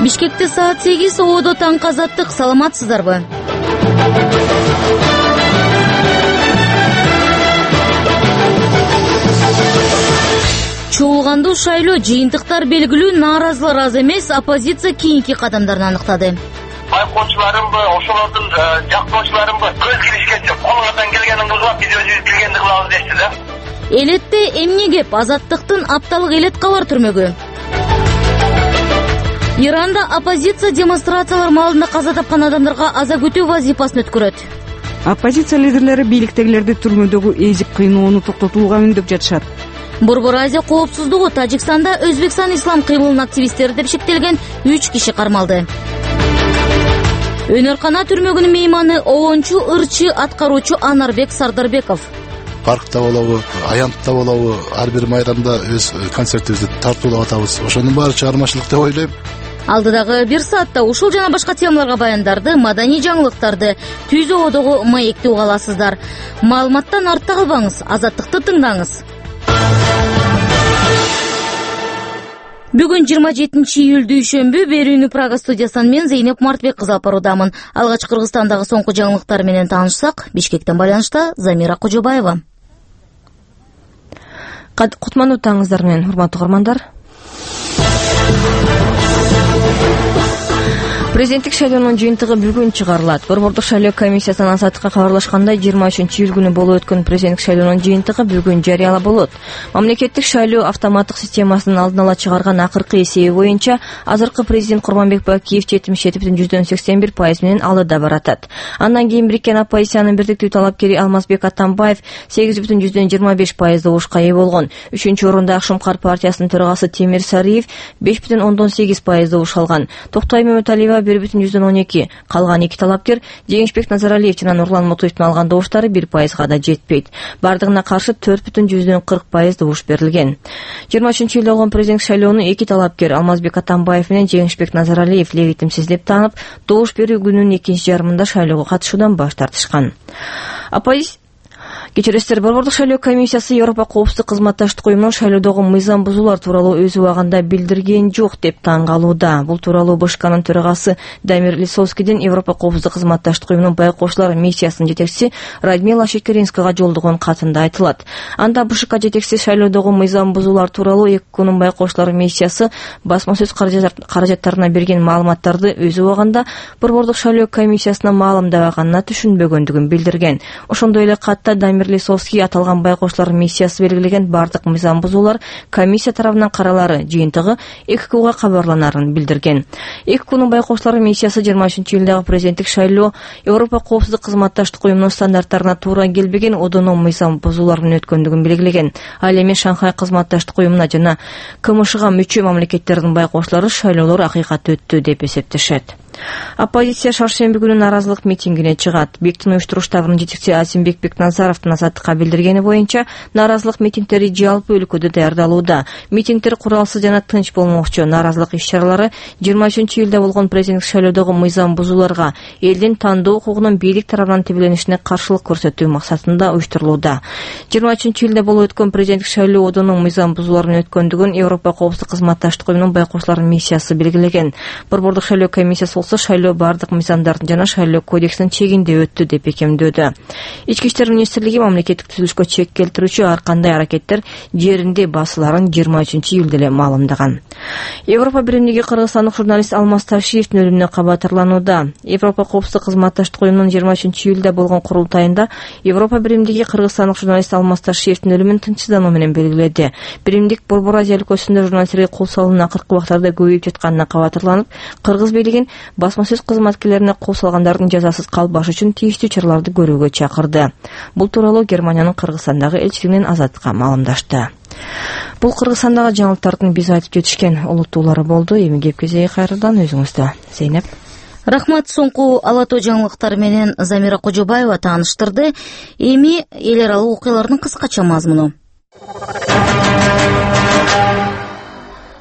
Бишкекте саат 8 ободо таңкы азаттык. Саламатсыздарбы? Чогулгандуу шайлоо жыйынтыктар белгилүү, нааразылар аз эмес, оппозиция кийинки кадамдарын аныктады. Байкоочуларымбы, ошолордун жактоочуларымбы көз киришкенче колуңардан келгенин кылып, биз өзүбүз билгенди кылабыз дешти да. Элетте эмне кеп? Азаттыктын апталык элет кабар түрмөгү. Иранда оппозиция демонстрациялар маалында каза тапкан адамдарга аза күтүү вазифасын өткөрөт. Оппозиция лидерлери бийликтегилерди түрмөдөгү эзип кыйноону токтотууга үндөп жатышат. Борбор Азия коопсуздугу Тажикстанда Өзбекстан ислам кыймылынын активисттери деп шектелген 3 киши кармалды. Өнөркана түрмөгүнүн мейманы обончу ырчы аткаруучу Анарбек Сардарбеков. Паркта болобу, аянтта болобу, ар бир майранда өз концертибизди тартуулап атабыз. Ошонун баары чыгармачылык деп ойлойм. Алдыдагы 1 саатта ушул жана башка темаларга баяндарды, маданий жаңылыктарды, түз ободогу маекти уга аласыздар. Маалыматтан артта калбаңыз, азаттыкты тыңдаңыз. Бүгүн 27 дүйшөмбү берүүнү Прага студиясынан мен Зейнеп Мартбек кызы алып баруудамын. Алгач Кыргызстандагы соңку жаңылыктар менен таанышсак, Бишкектен байланышта Замира Кожобаева. Кутмандуу таңыңыздар менен, урматтуу угармандар. Президенттик шайлоонун жыйынтыгы бүгүн чыгарылат. Борбордук шайлоо комиссиясынан азаттыкка кабарлашкандай 23-июль күнү болуп өткөн президенттик шайлоонун жыйынтыгы бүгүн жарыялап болот. Мамлекеттик шайлоо автоматтык системасынын алдын ала чыгарган акыркы эсеби боюнча азыркы президент Курманбек Бакиев 77,81% менен алыда баратат. Андан кийин бириккен оппозициянын бирдиктүү талапкери Алмазбек Атамбаев 8,25% добушка ээ болгон. 3-чү орунда Шумкар партиясынын төрагасы Темир Сариев 5,18% добуш алган. Токтой Мөмөталиева 1,12, калган 2 талапкер Жеңишбек Назаралиев жана Нурлан Мутуевдин алган добуштары 1%га да жетпейт. Бардыгына каршы 4,40% добуш берилген. 23-июлда болгон президент шайлоону 2 талапкер Алмазбек Атамбаев менен Жеңишбек Назаралиев легитимсиз деп таанып, добуш берүү күнүнүн 2-чи жарымында шайлоого катышуудан баш тартышкан. Кечиресиздер, Борбордук шайлоо комиссиясы Европа коопсуздук кызматташтык уюмунун шайлоодогу мыйзам бузуулар тууралуу өз убагында билдирген жок деп таң калууда. Бул тууралуу БШКнын төрагасы Дамир Лисовскийдин Европа коопсуздук кызматташтык уюмунун байкоочулар миссиясынын жетекчиси Радмила Шекеринскага жолдогон катында айтылат. Анда БШК жетекчиси шайлоодогу мыйзам бузуулар тууралуу ЭККнын байкоочулар миссиясы басма сөз каражаттарына берген маалыматтарды өз убагында Борбордук шайлоо комиссиясына маалымдабаганына түшүнбөгөндүгүн билдирген. Ошондой эле катта Дамир Лисовский аталган байкоочулар миссиясы белгилеген бардык мыйзам бузуулар комиссия тарабынан каралары, жыйынтыгы ЭККга кабарланарын билдирген. ЭККнын байкоочулар миссиясы 23-июлдагы президенттик шайлоо Европа коопсуздук кызматташтык уюмунун стандарттарына туура келбеген одоно мыйзам бузуулар менен өткөндүгүн белгилеген. Ал эми Шанхай кызматташтык уюмуна жана КМШга мүчө мамлекеттердин байкоочулары шайлоолор акыйкат өттү деп эсептешет. Оппозиция шаршемби күнү нааразылык митингине чыгат. Биктин уюштуруш штабынын жетекчиси Асимбек Бекназаровдун азаттыкка билдиргени боюнча, нааразылык митингдери жалпы өлкөдө даярдалууда. Митингдер куралсыз жана тынч болмокчу. Нааразылык иш-чаралары 23-июлда болгон президенттик шайлоодогу мыйзам бузууларга, элдин тандоо укугунун бийлик тарабынан тебеленишине каршылык көрсөтүү максатында уюштурулууда. 23-июлда болуп өткөн президенттик шайлоо одонун мыйзам бузууларын өткөндүгүн Европа коопсуздук кызматташтык уюмунун байкоочуларынын миссиясы белгилеген. Борбордук шайлоо комиссиясы шайлоо бардык мыйзамдардын жана шайлоо кодексинин чегинде өттү деп бекемдөөдө. Ички иштер министрлиги мамлекеттик түзүлүшкө чек келтирүүчү ар кандай аракеттер жеринде басыларын 23-июлда эле маалымдаган. Европа биримдиги кыргызстандык журналист Алмаз Ташиевдин өлүмүнө кабатырланууда. Европа коопсуздук кызматташтык уюмунун 23-июлда болгон курултайында Европа биримдиги кыргызстандык журналист Алмаз Ташиевдин өлүмүн тынчсыздануу менен белгиледи. Биримдик Борбор Азия өлкөсүндө журналисттерге кол салуунун акыркы убактарда көбөйүп жатканына кабатырланып, кыргыз бийлигин басма сөз кызматкерлерине кол салгандардын жазасыз калбашы үчүн тийиштүү чараларды көрүүгө чакырды. Бул тууралуу Германиянын Кыргызстандагы элчилигинин азаттыкка маалымдашты. Бул Кыргызстандагы жаңылыктардын биз айтып жетишкен улуттуулары болду. Эми кеп кезеги кайрадан өзүңүздө. Зейнеп. Рахмат, соңку алатоо жаңылыктар менен Замира Кожобаева тааныштырды. Эми эл аралык окуялардын кыскача мазмуну.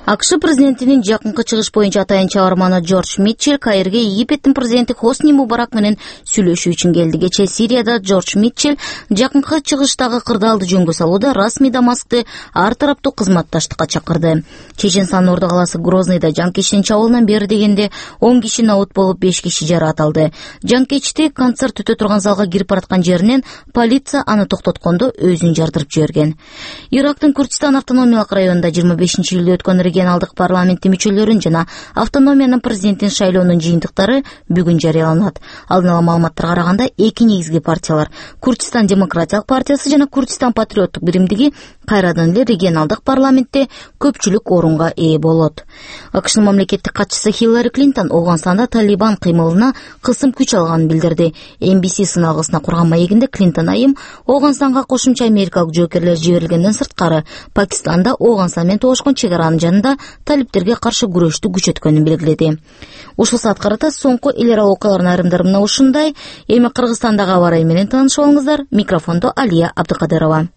АКШ президентинин жакынкы чыгыш боюнча атайын чыгарманы Джордж Митчелл Каирге Египеттин президенти Хосни Мубарак менен сүйлөшүү үчүн келди. Кечээ Сирияда Джордж Митчелл жакынкы чыгыштагы кырдаалды жөнгө салууда расмий Дамаскты ар тараптуу кызматташтыкка чакырды. Чеченстандын Орду калаасы Грознийда жанкечтин чабуулунан бери дегенде 10 киши наут болуп 5 киши жараат алды. Жанкечти концерт өтө турган залга кирип бараткан жеринен полиция аны токтоткондо өзүн жардырып жиберген. Ирактын Курдистан автономиялык районунда 25-июлда өткөн регионалдык парламенттин мүчөлөрүн жана автономиянын президентин шайлоонун жыйынтыктары бүгүн жарыяланат. Алдын ала маалыматтарга караганда эки негизги партиялар Курдистан демократиялык партиясы жана Курдистан патриоттук биримдиги кайрадан эле регионалдык парламентте көпчүлүк орунга ээ болот. АКШнын мамлекеттик катчысы Хиллари Клинтон Ооганстанда Талибан кыймылына кысым күч алганын билдирди. NBC сыналгысына курган маегинде Клинтон айым Ооганстанга кошумча америкалык жоокерлер жиберилгенден сырткары Пакистанда Ооганстан менен тоошкон чегаранын жанында талиптерге каршы күрөштү күчөткөнүн белгиледи. Ушул саат карата соңку эл аралык окуялардын айрымдары мына ушундай. Эми Кыргызстандагы аба ырайы менен таанышып алыңыздар. Микрофондо Алия Абдыкадырова.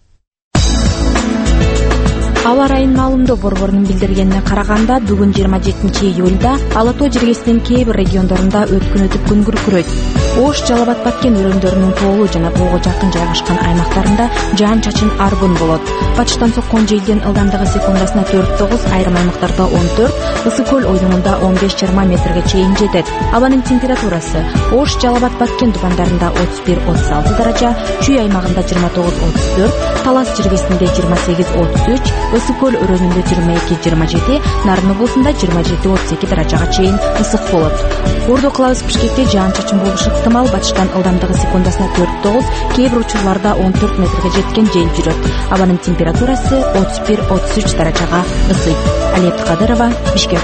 Аба ырайынын маалымдоо борборунун билдиргенине караганда, бүгүн 27-июлда Ала тоо жергесинин кээ бир региондорунда өткүнөтүп күн күркүрөйт. Ош, Жалал-Абад, Баткен өрөөндөрүнүн тоолуу жана тоого жакын жайгашкан аймактарында жаан-чачын арбын болот. Батыштан соккон желдин ылдамдыгы секундасына 4-9, айрым аймактарда 14, Ысык көл оюнунда 15-20 метрге чейин жетет. Абанын температурасы Ош, Жалал-Абад, Баткен тубандарында 31-36 даража, Чүй аймагында 29-34, Талас жергесинде 28-33, Ысык көл өрөөнүндө 22-27, Нарын облусунда 27-32 даражага чейин ысык болот. Орду кылабыз Бишкекте жаан-чачын болушу ыктымал. Батыштан ылдамдыгы секундасына 4-9, кээ бир учурларда 14 метрге жеткен жел жүрөт. Абанын температурасы 31-33 даражага ысыйт. Алия Абдыкадырова, Бишкек.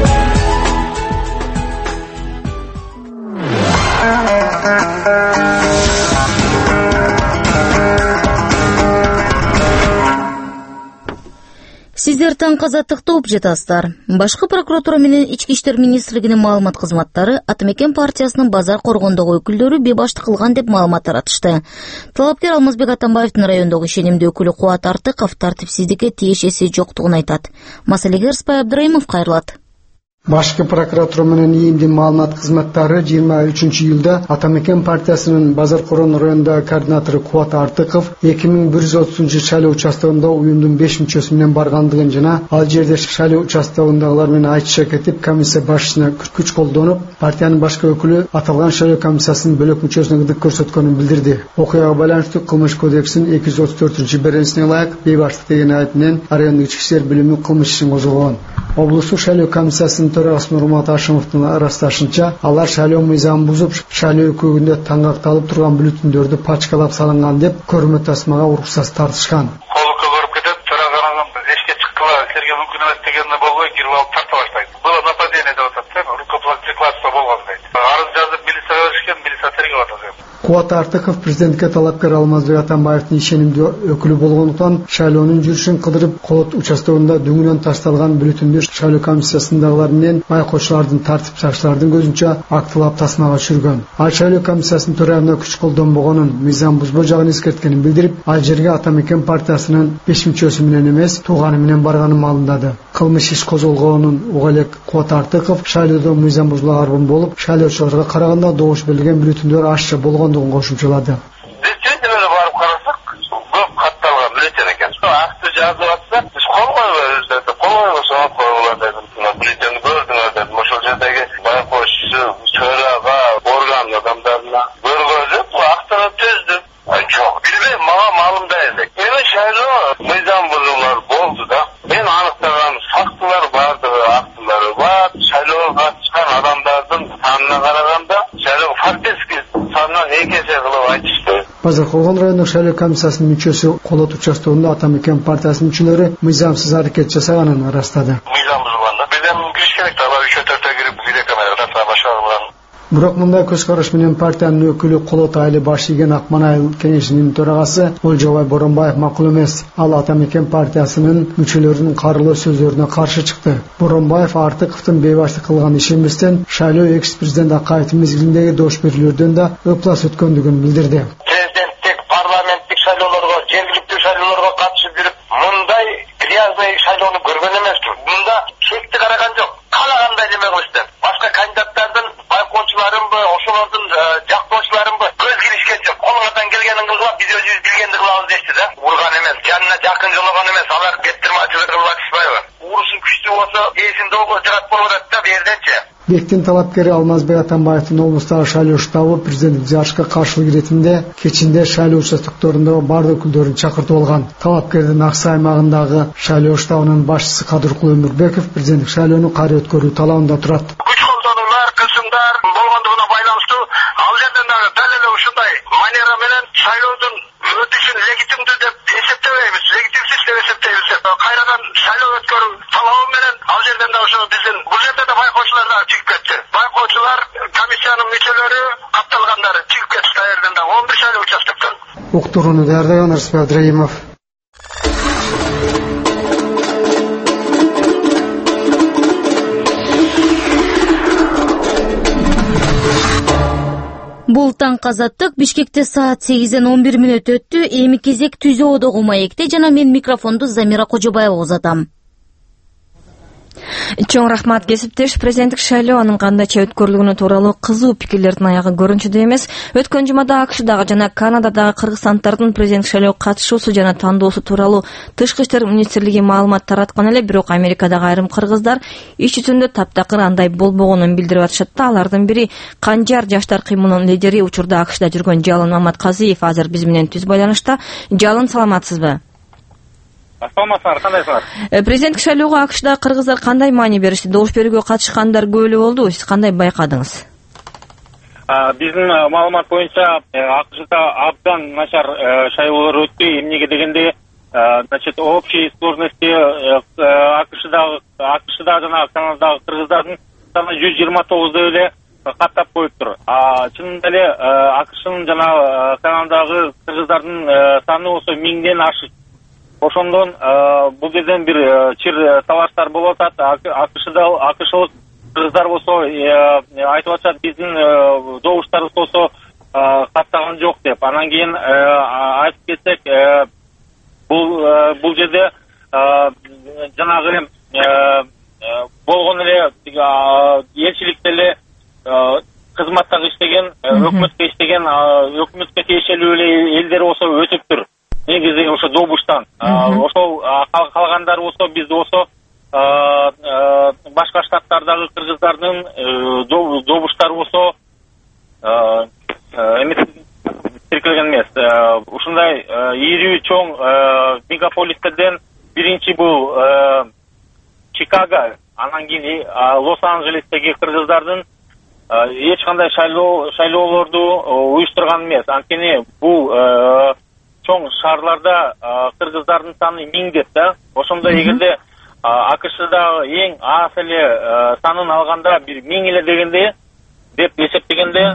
Сиздер таң казаттыкты угуп жатасыздар. Башкы прокуратура менен Ички иштер министрлигинин маалымат кызматтары Атамекен партиясынын базар коргондогу өкүлдөрү бебашты кылган деп маалымат таратышты. Талапкер Алмазбек Атамбаевдин райондогу ишенимдүү өкүлү Кубат Артыков тартипсиздикке тиешеси жоктугун айтат. Маселеге Ырсбай Абдырайымов кайрылат. Башкы прокуратура менен ИИМдин маалымат кызматтары 23-июлда Атамекен партиясынын базар корон районундагы координатору Кубат Артыков 2130 шайлоо участогунда уюмдун 5 мүчөсү менен баргандыгын жана ал жерде шайлоо участогундагылар менен айтыша кетип комиссия башчысына күч колдонуп, партиянын башкы өкүлү аталган шайлоо комиссиясынын бөлөк мүчөсүнө ылдык көрсөткөнүн билдирди. Окуяга байланыштуу кылмыш кодексинин 234-беренесине ылайык бейбаштык деген айып менен райондук ички иштер бөлүмү кылмыш ишин козгогон. Облустук шайлоо комиссиясынын төрагасы Нурмат Ашимовдун ырасташынча, алар шайлоо мыйзамын бузуп, шайлоо өкүгүндө таңгакталып турган бюллетендерди пачкалап салынган деп көрмө тасмага уруксат тартышкан. Колукка көрүп кетет, төраган эшикке чыккыла, силерге мүмкүн эмес дегенине болбой кирип алып тарта баштайт. Было нападение деп атат, рукоприкладство болгон дейт. Арыз жазып милицияга беришкен, милиция тергеп атат. Кубат Артыков президентке талапкер Алмазбек Атамбаевдин ишенимдүү өкүлү болгондуктан шайлоонун жүрүшүн кыдырып, Колот участогунда дөңүнөн ташталган бюллетенди шайлоо комиссиясындагылар менен байкоочулардын, тартип сакчылардын көзүнчө актылап тасмага түшүргөн. Ал шайлоо комиссиясынын төрагына күч колдонбогонун, мыйзам бузбоо жагын эскерткенин билдирип, ал жерге Атамекен партиясынын 5 мүчөсү менен эмес, тууганы менен барганын маалымдады. Кылмыш иш козголгонун уга элек Кубат Артыков шайлоодо мыйзам бузула арбын болуп, шайлоочуларга караганда добуш берилген бюллетендер ашча болгондугун кошумчалады. Барып карасак, көп катталган бюллетен экен. Акты жазып атса, биз кол койбойбуз дедим. Бюллетенди көрдүңөр дедим. Ошол жердеги байкоочусу, төрага, орган адамдарына көргөзүп, актыны түздүм. Жок, билбейм, мага маалымда элек. Эми шайлоо мыйзам бузуулар болду да. Мен аныктаган фактылар бардыгы, актылары бар. Шайлоого катышкан адамдардын санына караганда, шайлоо фактически санынан 2 эсе кылып айтышты. Базар коргон райондук шайлоо комиссиясынын мүчөсү Колот участогунда Атамекен партиясынын мүчөлөрү мыйзамсыз аракет жасаганын ырастады. Мыйзам бузулганда бизден кириш керек да, алар 3-4 кирип видеокамерага тарта баштаган. Бирок мындай көз караш менен партиянын өкүлү Колот айылы баш ийген Акманайыл кеңешинин төрагасы Олжобай Боронбаев макул эмес. Ал Атамекен партиясынын мүчөлөрүнүн карылуу сөздөрүнө каршы чыкты. Боронбаев Артыковдун бейбаштык кылган иши эместен шайлоо экс-президент Акаевдин мезгилиндеги добуш берүүлөрдөн да ыплас өткөндүгүн билдирди. Президенттик, парламенттик шайлоолорго, жергиликтүү шайлоолорго катышып жүрүп, мындай грязный шайлоону көргөн эмеспиз. Мында Анна жакын жолгон эмес, алар кеттирмачылык кылып атышпайбы? Урушун күчтүү болсо, эсин долго жырат болуп атат да берденчи. Бектин талапкери Алмазбек Атамбаевдин облустагы шайлоо штабы президенттик жарышка каршылык иретинде кечинде шайлоо участокторундагы бардык өкүлдөрүн чакыртып алган. Талапкердин Аксай аймагындагы шайлоо штабынын башчысы Кадыркул Өмүрбеков президенттик шайлоону кайра өткөрүү талабында турат. Күч колдонуулар, кысымдар болгондугуна байланыштуу ал жерден дагы дал эле ушундай манера менен шайлоодун өтүшүн легитимдүү деп эсептебейбиз, легитимсиз деп эсептейбиз. Кайрадан шайлоо өткөрүү талабы менен ал жерден да ошо биздин бул жерде да байкоочулар да чыгып кетти. Байкоочулар комиссиянын мүчөлөрү катталгандары чыгып кетти да жерден да 11 шайлоо участоктон. Уктурууну даярдаган Арсбек Абдраимов. Бул таң Азаттык Бишкекте саат 8-ден 11 мүнөт өттү. Эми кезек Түзөөдөгү маекте жана мен микрофонду Замира Кожобаева узатам. Чоң рахмат кесиптеш. Президенттик шайлоо анын кандайча өткөрүлгөнү тууралуу кызуу пикирлердин аягы көрүнчүдөй эмес. Өткөн жумада АКШдагы жана Канададагы кыргызстандардын президенттик шайлоого катышуусу жана тандоосу тууралуу Тышкы иштер министрлиги маалымат тараткан эле, бирок Америкадагы айрым кыргыздар иш жүзүндө таптакыр андай болбогонун билдирип атышат да. Алардын бири Канжар жаштар кыймылынын лидери, учурда АКШда жүргөн Жалын Маматказиев азыр биз менен түз байланышта. Жалын, саламатсызбы? Саламатсыздар, кандайсыздар? Президенттик шайлоого АКШда кыргыздар кандай маани беришти? Добуш берүүгө катышкандар көп эле болду. Сиз кандай байкадыңыз? Биздин маалымат боюнча АКШда абдан начар шайлоолор өттү. Эмнеге дегенде, значит, общей сложности АКШда жана Канададагы кыргыздардын саны 129 эле каттап коюптур. Чынында эле АКШнын жана Канададагы кыргыздардын саны болсо 1000ден ашык. Ошондон бул жерден бир чир талаштар болуп атат. АКШлык кыргыздар болсо айтып атышат, биздин добуштарыбыз болсо каттаган жок деп. Анан кийин айтып кетсек, бул жерде жанагы болгон эле элчиликте эле кызматтагы иштеген, өкмөткө иштеген, өкмөткө тиешелүү эле элдер болсо өтүптүр. Негизи ошо добуштан. Ошол калгандары болсо бизде болсо башка штаттардагы кыргыздардын добуштары болсо тиркелген эмес. Ушундай ири чоң мегаполистерден биринчи бул Чикаго, анан кийин Лос-Анджелестеги кыргыздардын эч кандай шайлоолорду уюштурган эмес. Анткени бул чоң шаарларда кыргыздардын саны 1000 деп да. Ошондо эгерде АКШда эң аз эле санын алганда бир 1000 эле дегенде деп эсептегенде,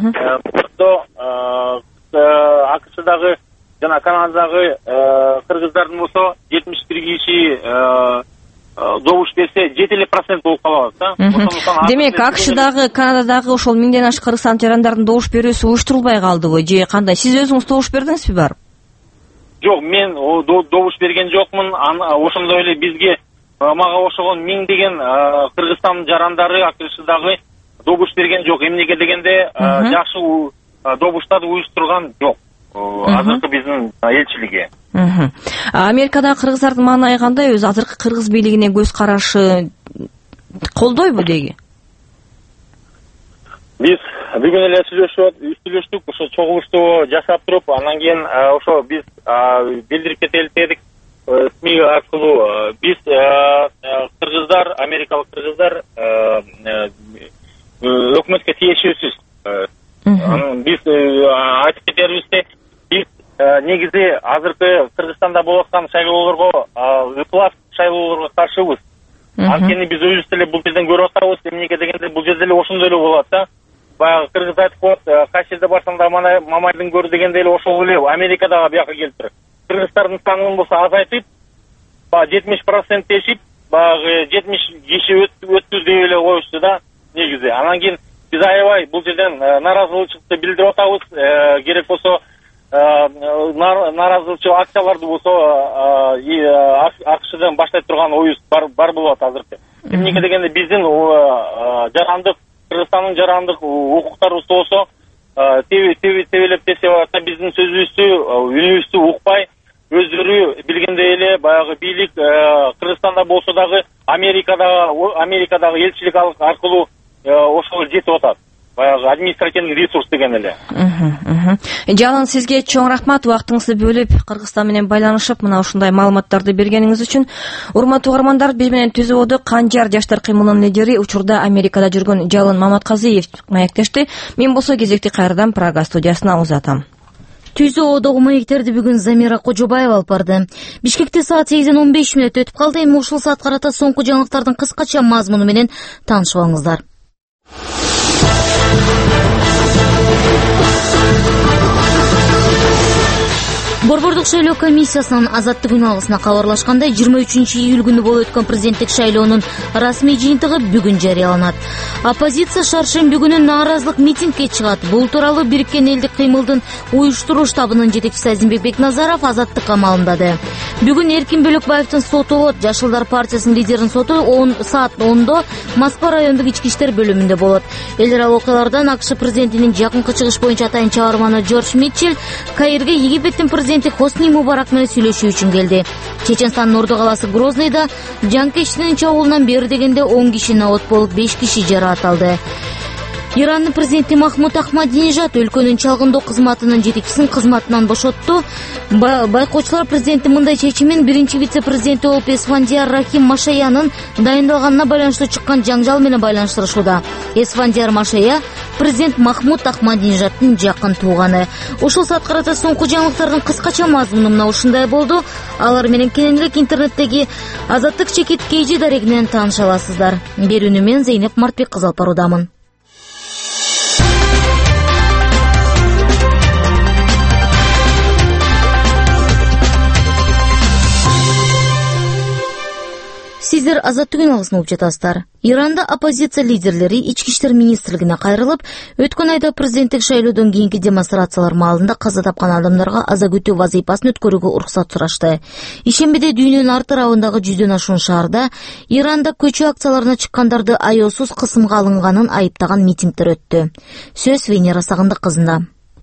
АКШдагы жана Канададагы кыргыздардын болсо 71 киши добуш берсе 7% болуп калат да. Демек, АКШдагы, Канададагы ошол 1000ден ашык кыргызстан жарандардын добуш берүүсү уюштурулбай калдыбы же кандай? Сиз өзүңүз добуш бердиңизби барып? Жок, мен добуш берген жокмун. Ошондой эле бизге мага ошогон 1000 деген Кыргызстан жарандары АКШдагы добуш берген жок. Эмнеге дегенде, жакшы добуштарды уюштурган жок азыркы биздин элчилиги. Америкадагы кыргыздардын маанайы кандай? Өзү азыркы кыргыз бийлигине көз карашы колдойбу деги? Биз бүгүн эле сүйлөштүк, ошо чогулушту жашап туруп, анан кийин ошо биз билдирип кетели дедик СМИ аркылуу. Биз кыргыздар, америкалык кыргыздар өкмөткө тиешүүсүз. Биз айтып кетерибизде, биз негизи азыркы Кыргызстанда болуп аткан шайлоолорго, ыплас шайлоолорго каршыбыз. Анткени биз өзүбүз деле бул жерден көрүп атабыз. Эмнеге дегенде, бул жерде эле ошондой эле болот да. Баягы кыргыз айтып коет, кайсы жерде барсаң да мамайдын көрү дегенде эле ошол эле Америкадагы бияка келиптир. Кыргыздардын санын болсо азайтып, 70% тешип, баягы 70 киши өттү деп эле коюшту да негизи. Анан кийин биз аябай бул жерден нааразычылыкты билдирип атабыз. Керек болсо нааразычыл акцияларды болсо АКШдан баштай турган оюбуз бар болот азыркы. Эмнеге дегенде, биздин жарандык, Кыргызстандын жарандык укуктарыбыз болсо тебелеп тесеп атат, биздин сөзүбүздү, үнүбүздү укпай, өздөрү билгендей эле баягы бийлик Кыргызстанда болсо дагы Америкадагы элчилик аркылуу ошол жетип атат. Баягы административный ресурс деген эле. Жалын, сизге чоң рахмат, убактыңызды бөлүп Кыргызстан менен байланышып мына ушундай маалыматтарды бергениңиз үчүн. Урматтуу угармандар, биз менен түзүүдө Канжар жаштар кыймылынын лидери, учурда Америкада жүргөн Жалын Маматказиев маектешти. Мен болсо кезекти кайрадан Прага студиясына узатам. Түзүүдөгү маектерди бүгүн Замира Кожобаева алып барды. Бишкекте саат 8:15 өтүп калды. Эми ушул саат карата соңку жаңылыктардын кыскача мазмуну менен таанышып алыңыздар. Борбордук шайлоо комиссиясынын азаттык күн алгысына кабарлашкандай 23-июль күнү болуп өткөн президенттик шайлоонун расмий жыйынтыгы бүгүн жарыяланат. Оппозиция шаршемби күнү нааразылык митингге чыгат. Бул тууралуу Бириккен элдик кыймылдын уюштуруу штабынын жетекчиси Азимбек Бекназаров азаттыкка маалымдады. Бүгүн Эркин Бөлөкбаевдин соту болот. Жашылдар партиясынын лидеринин соту саат 10:00 Москва райондук ички иштер бөлүмүндө болот. Эл аралык окуялардан АКШ президентинин жакынкы чыгыш боюнча атайын чыгарманы Джордж Митчелл Каирге Египеттин президенти Хосни Мубарак менен сүйлөшүү үчүн келди. Чеченстандын Орду калаасы Грозныйда жанкечтинин чогулунан бери дегенде 10 кишини от болуп 5 киши жараатталды. Ирандын президенти Махмуд Ахмадинежад өлкөнүн чалгындоо кызматынын жетекчисин кызматынан бошотту. Байкоочулар президенттин мындай чечимин биринчи вице-президенти болуп Эсфандияр Рахим Машаянын дайындалганына байланыштуу чыккан жаңжал менен байланыштырышууда. Эсфандияр Машая президент Махмуд Ахмадинежадтын жакын тууганы. Ушул саат карата соңку жаңылыктардын кыскача мазмуну мына ушундай болду. Алар менен кененирээк интернеттеги Азаттык чекит KG дарегинен тааныша аласыздар. Берүүнү мен Зейнеп Мартбек кызы алып баруудамын. Сиздер азаттык күн алгысын угуп жатасыздар. Иранда оппозиция лидерлери ички иштер министрлигине кайрылып, өткөн айда президенттик шайлоодон кийинки демонстрациялар маалында каза тапкан адамдарга аза күтүү вазыйпасын өткөрүүгө уруксат сурашты. Ишембиде дүйнөнүн ар тарабындагы 100дөн ашуун шаарда Иранда көчүү акцияларына чыккандарды аеосуз кысымга алынганын айыптаган митингдер өттү. Сөз Венера Сагындык кызында.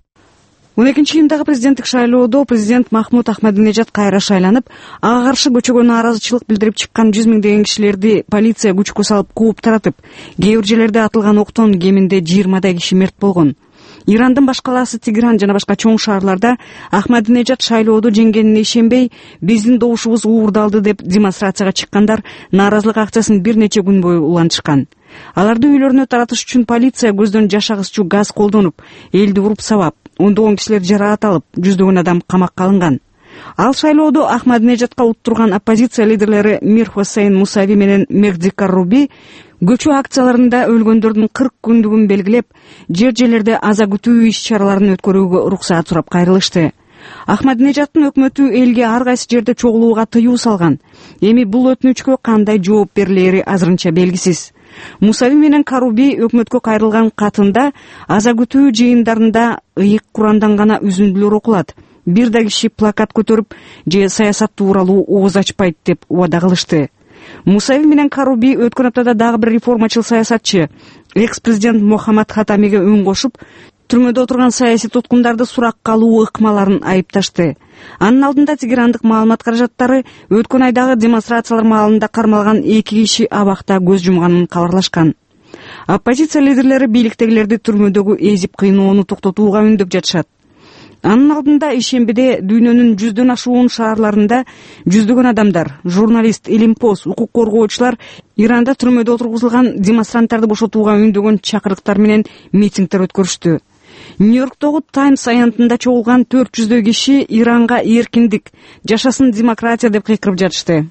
12-июндагы президенттик шайлоодо президент Махмуд Ахмадинежад кайра шайланып, ага каршы көчөгө нааразычылык билдирип чыккан 100 миңдеген кишилерди полиция күчкө салып кууп таратып, кээ бир жерлерде атылган октон кеминде 20 киши мерт болгон. Ирандын баш калаасы Тегеран жана башка чоң шаарларда Ахмадинежад шайлоодо жеңгенине ишенбей, биздин добушубуз уурдалды деп демонстрацияга чыккандар нааразылык акциясын бир нече күн бою улантышкан. Аларды үйлөрүнө таратыш үчүн полиция көздөн жашагыччу газ колдонуп, элди уруп сабап, ондогон кишилер жарааталып, 100дөгөн адам камакка алынган. Ал шайлоодо Ахмадинежадка уттурган оппозиция лидерлери Мир Хосейн Мусави менен Мехди Карруби көчүү акцияларында өлгөндөрдүн 40 күндүгүн белгилеп, жер-жерлерде аза күтүү иш-чараларын өткөрүүгө уруксаат сурап кайрылышты. Ахмадинежадтын өкмөтү элге ар кайсы жерде чогулууга тыюу салган. Эми бул өтүнүчкө кандай жооп берилери азырынча белгисиз. Мусави менен Каруби өкмөткө кайрылган катында аза күтүү жыйындарында ыйык Курандан гана үзүндүлөр окулат. Бир да киши плакат көтөрүп же саясат тууралуу ооз ачпайт деп убада кылышты. Мусави менен Каруби өткөн аптада дагы бир реформачыл саясатчы, экс-президент Мохаммад Хатамиге үн кошуп, түрмөдө отурган саясий туткундарды суракка алуу ыкмаларын айыпташты. Анын алдында Тегерандык маалымат каражаттары өткөн айдагы демонстрациялар маалында кармалган 2 киши абакта көз жумганын кабарлашкан. Оппозиция лидерлери бийликтегилерди түрмөдөгү эзип кыйноону токтотууга үндөп жатышат. Анын алдында ишембиде дүйнөнүн 100дөн ашуун шаарларында 100дөгөн адамдар, журналист, илимпоз, укук коргоочулар Иранда түрмөдө отургузулган демонстранттарды бошотууга үндөгөн чакырыктар менен митингдер өткөрүштү. Нью-Йорктогу Таймс аянтында чогулган 400 киши Иранга эркиндик, жашасын демократия деп кыйкырып жатышты.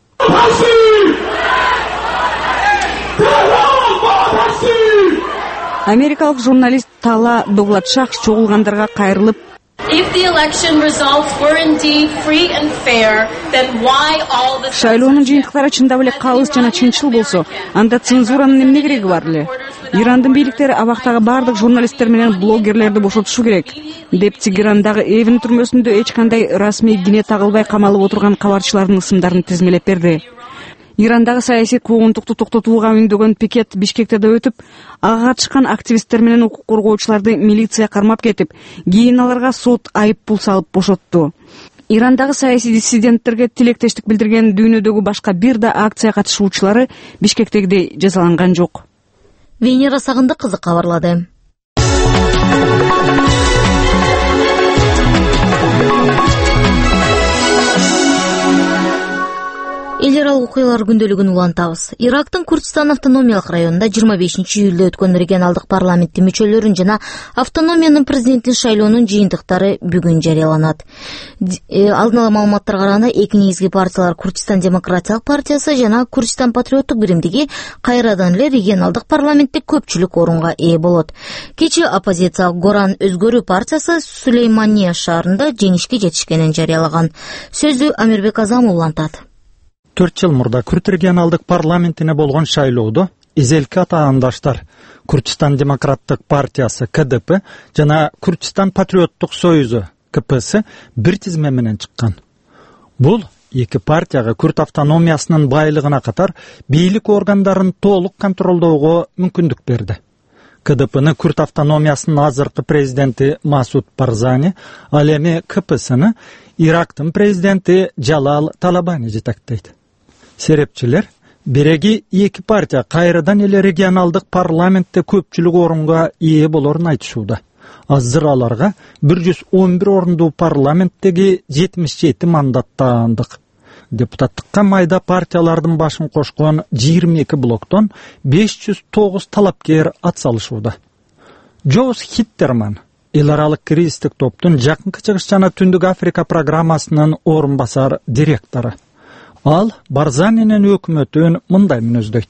Америкалык журналист Тала Довлатшах чогулгандарга кайрылып, шайлоонун жыйынтыктары чындап эле калыс жана чынчыл болсо, анда цензуранын эмне кереги бар эле? Ирандын бийликтери абактагы бардык журналисттер менен блогерлерди бошотушу керек, деп Тегерандагы Эвин түрмөсүндө эч кандай расмий кине тагылбай камалып отурган кабарчылардын ысымдарын тизмелеп берди. Ирандагы саясий куугунтукту токтотууга үндөгөн пикет Бишкекте да өтүп, ага чыккан активисттер менен укук коргоочуларды милиция кармап кетип, кийин аларга сот айып пул салып бошотту. Ирандагы саясий диссиденттерге тилектештик билдирген дүйнөдөгү башка бир да акция катышуучулары Бишкектегидей жазаланган жок. Венера Сагындык кызы кабарлады. Эл аралык окуялар күндөлүгүн улантабыз. Ирактын Курдистан автономиялык районунда 25-июлда өткөн регионалдык парламенттин мүчөлөрүн жана автономиянын президентин шайлоонун жыйынтыктары бүгүн жарыяланат. Алдын ала маалыматтарга караганда эки негизги партиялар Курдистан демократиялык партиясы жана Курдистан патриоттук биримдиги кайрадан эле регионалдык парламентте көпчүлүк орунга ээ болот. Кечээ оппозициялык Горан өзгөрүү партиясы Сулеймания шаарында жеңишке жетишкенин жарыялаган. Сөздү Амирбек Азам улантат. 4 жыл мурда Күрт регионалдык парламентине болгон шайлоодо изелки атаандаштар Курдистан демократтык партиясы КДП жана Курдистан патриоттук союзу КПС бир тизме менен чыккан. Бул эки партияга Күрт автономиясынын байлыгына катар бийлик органдарын толук контролдоого мүмкүндүк берди. КДПны Күрт автономиясынын азыркы президенти Масуд Барзани, ал эми КПСны Ирактын президенти Жалал Талабани жетектейт. Серепчилер береги эки партия кайрадан эле регионалдык парламентте көпчүлүк орунга ээ болорун айтышууда. Азыр аларга 111 орундуу парламенттеги 77 мандат таандык. Депутаттыкка майда партиялардын башын кошкон 22 блоктон 509 талапкер атсалышууда. Джоус Хиттерман эл аралык кризистик топтун Жакынкы Чыгыш жана Түндүк Африка программасынын орун басар директору. Ал Барзанинин өкмөтүн мындай мүнөздөйт.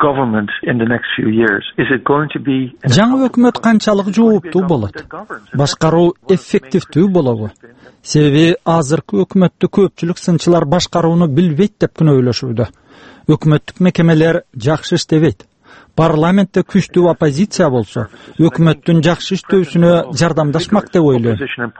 Жаңы өкмөт канчалык жооптуу болот? Башкаруу эффективдүү болобу? Себеби азыркы өкмөттү көпчүлүк сынчылар башкарууну билбейт деп күнөөлөшүүдө. Өкмөттүк мекемелер жакшы иштебейт. Парламентте күчтүү оппозиция болсо, өкмөттүн жакшы иштөөсүнө жардамдашмак деп ойлойм,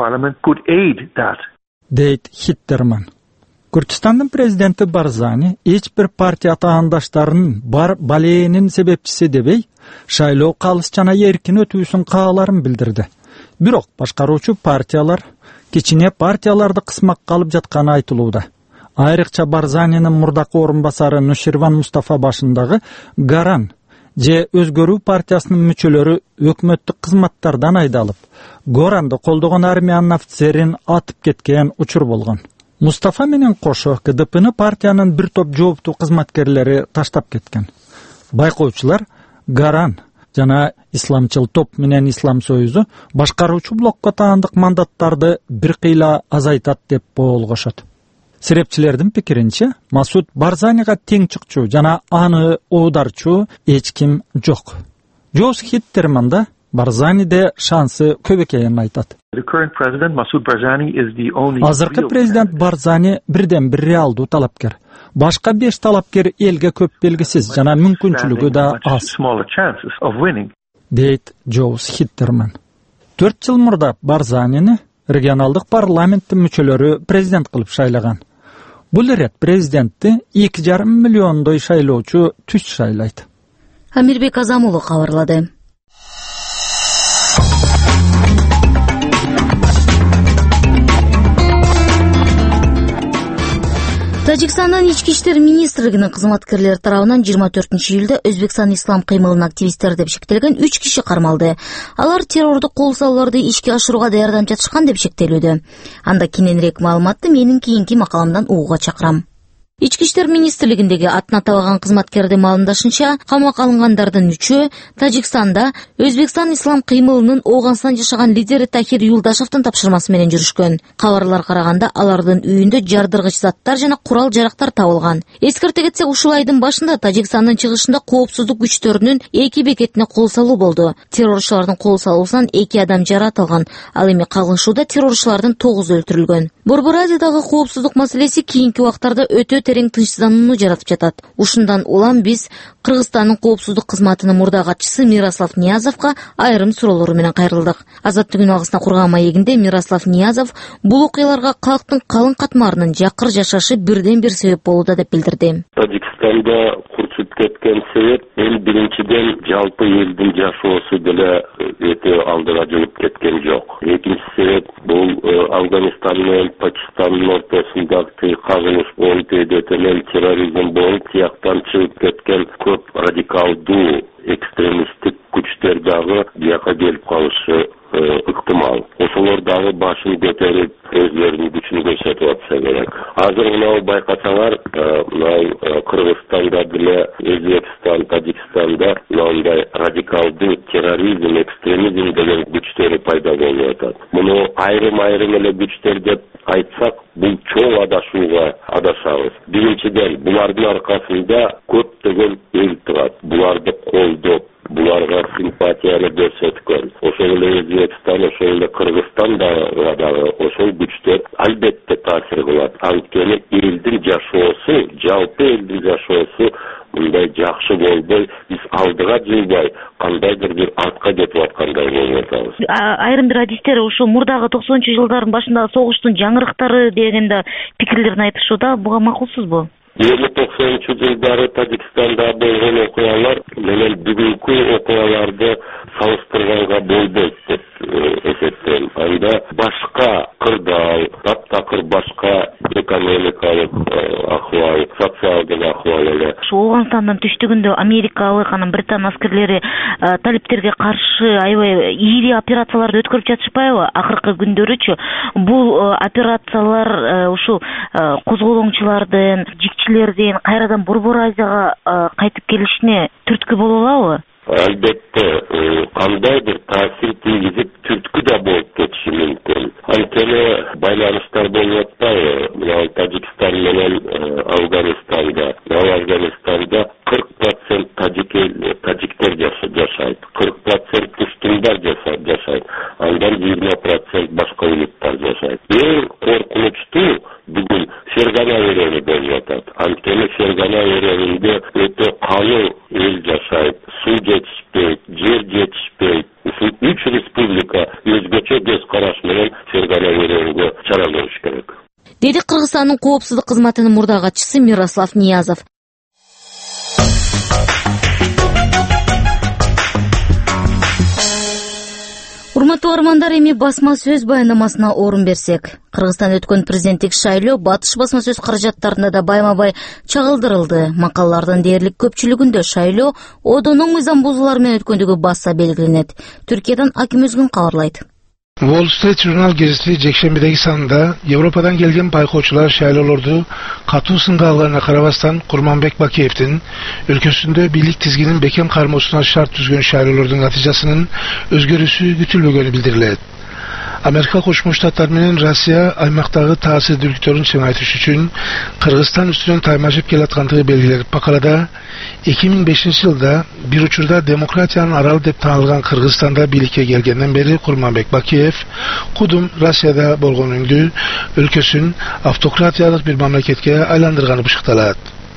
дейт Хиттерман. Курдистандын президенти Барзани эч бир партия атаандаштарынын бар балээнин себепчиси дебей, шайлоо калыс жана эркин өтүүсүн кааларын билдирди. Бирок башкаруучу партиялар кичине партияларды кысмакка алып жатканы айтылууда. Айрыкча Барзанинин мурдакы орун басары Нуширван Мустафа башындагы Гаран же өзгөрүү партиясынын мүчөлөрү өкмөттүк кызматтардан айдалып, Горанды колдогон армиянын офицерин атып кеткен учур болгон. Мустафа менен кошо КДПны партиянын бир топ жооптуу кызматкерлери таштап кеткен. Байкоочулар Гаран жана исламчыл топ менен Ислам союзу башкаруучу блокко таандык мандаттарды бир кыйла азайтат деп болгошот. Серепчилердин пикиринче, Масуд Барзанига тең чыкчу жана аны оодарчу эч ким жок. Джоус Хиттерманда Барзаниде шансы көп экенин айтат. Азыркы президент Барзани бирден бир реалдуу талапкер. Башка 5 талапкер элге көп белгисиз жана мүмкүнчүлүгү да аз, дейт Джоус Хиттерман. 4 жыл мурда Барзанини регионалдык парламенттин мүчөлөрү президент кылып шайлаган. Бул ирет президентти 2,5 миллиондой шайлоочу түз шайлайт. Амирбек Азам уулу кабарлады. Тажикстандын ички иштер министрлигинин кызматкерлери тарабынан 24-июлда Өзбекстан ислам кыймылынын активисттери деп шектелген 3 киши кармалды. Алар террордук кол салууларды ишке ашырууга даярданып жатышкан деп шектелүүдө. Анда кененирээк маалыматты менин кийинки макаламдан угууга чакырам. Ички иштер министрлигиндеги атын атабаган кызматкердин маалымдашынча, камакка алынгандардын 3-өө Тажикстанда Өзбекстан ислам кыймылынын Ооганстан жашаган лидери Тахир Юлдашевдин тапшырмасы менен жүрүшкөн. Кабарлар караганда, алардын үйүндө жардыргыч заттар жана курал-жарактар табылган. Эскерте кетсек, ушул айдын башында Тажикстандын чыгышында коопсуздук күчтөрүнүн 2 бекетине кол салуу болду. Террорчулардын кол салуусунан 2 адам жаратылган. Ал эми кагылышууда террорчулардын 9 өлтүрүлгөн. Борбор Азиядагы коопсуздук маселеси кийинки убактарда өтө терең тынчсызданууну жаратып жатат. Ушундан улам биз Кыргызстандын коопсуздук кызматынын мурда катчысы Мирослав Ниязовго айрым суроолору менен кайрылдык. Азаттык үн агысына курган маегинде Мирослав Ниязов бул окуяларга калктын калың катмарынын жакыр жашашы бирден бир себеп болууда деп билдирди. Тажикстанда чыгып кеткен себеп эң биринчиден жалпы элдин жашоосу деле өтө алдыга жылып кеткен жок. Экинчи себеп бул Афганистан менен Пакистандын ортосундагы кагылыш болуп өтөтөн терроризм болуп тияктан чыгып кеткен көп радикалдуу экстремисттик күчтөр дагы бияка келип калышы ыктымал. Ошолор дагы башын көтөрүп өзлөрүнүн күчүн көрсөтүп атса керек. Азыр мынау байкасаңар, мынау Кыргызстанда деле, Өзбекстан, Тажикстанда мындай радикалдуу терроризм, экстремизм деген күчтөр пайда болуп атат. Муну айрым эле күчтөр деп айтсак, бул чоң адашууга адашабыз. Биринчиден, булардын аркасында көптөгөн эл турат. Буларды колдоп, буларга симпатияны көрсөткөн. Ошол эле Өзбекстан, ошол эле Кыргызстан дагы ошол күчтөр албетте таасир кылат. Анткени элдин жашоосу, жалпы элдин жашоосу мындай жакшы болбой, биз алдыга жылбай, кандайдыр бир артка кетип аткандай болуп атабыз. Айрым бир адистер ошо мурдагы 90-жылдардын башындагы согуштун жаңырыктары дегенде пикирлерин айтышууда, буга макулсузбу? 90-жылдары Тажикстанда болгон окуялар менен бүгүнкү окуяларды салыштырганга болбойт деп эсептейм. Анда башка кырдаал, таптакыр башка экономикалык акыбал, социалдык акыбал эле. Афганистандын түштүгүндө америкалык, анан Британ аскерлери талиптерге каршы аябай ири операцияларды өткөрүп жатышпайбы? Акыркы күндөрүчү бул операциялар ушул козголоңчулардын, жикчилердин кайрадан Борбор Азияга кайтып келишине түрткү боло алабы? Албетте, кандайдыр таасир тийгизип, түрткү да болуп кетиши мүмкүн. Анткени байланыштар болуп атпайбы? Мына Тажикстан менен Афганистанда 40% тажиктер жашайт, 40% пуштундар жашайт, андан 20% башка улуттар жашайт. Эң коркунучтуу бүгүн Фергана өрөөнү болуп атат. Анткени Фергана өрөөнүндө өтө калың эл жашайт, суу жетишпейт, жер жетишпейт. Ушул 3 республика өзгөчө көз караш менен Фергана өрөөнүгө чара көрүш керек. Деди Кыргызстандын коопсуздук кызматынын мурдагы катчысы Мирослав Ниязов. Урматтуу армандар, эми басма сөз баяндамасына орун берсек. Кыргызстанда өткөн президенттик шайлоо батыш басма сөз каражаттарында да байма-бай чагылдырылды. Макалалардын дээрлик көпчүлүгүндө шайлоо одонун мыйзам бузуулары менен өткөндүгү баса белгиленет. Түркиядан Аким Өзгүн кабарлайт. Wall Street Journal гезити жекшембидеги санында Европадан келген байкоочулар шайлоолорду катуу сынга алганына карабастан Курманбек Бакиевдин өлкөсүндө бийлик тизгинин бекем кармоосуна шарт түзгөн шайлоолордун натыйжасынын өзгөрүүсү күтүлбөгөнү билдирилет. Америка Кошмо Штаттар менен Россия аймактагы таасирдүүлүктөрүн чыңайтыш үчүн Кыргызстан үстүнөн таймашып келаткандыгы белгиленип бакалада 2005 жылда бир учурда демократиянын аралы деп таанылган Кыргызстанда бийликке келгенден бери Курманбек Бакиев кудум Россияда болгонунду өлкөсүн автократиялык бир мамлекетке айландырганы бышыкталат.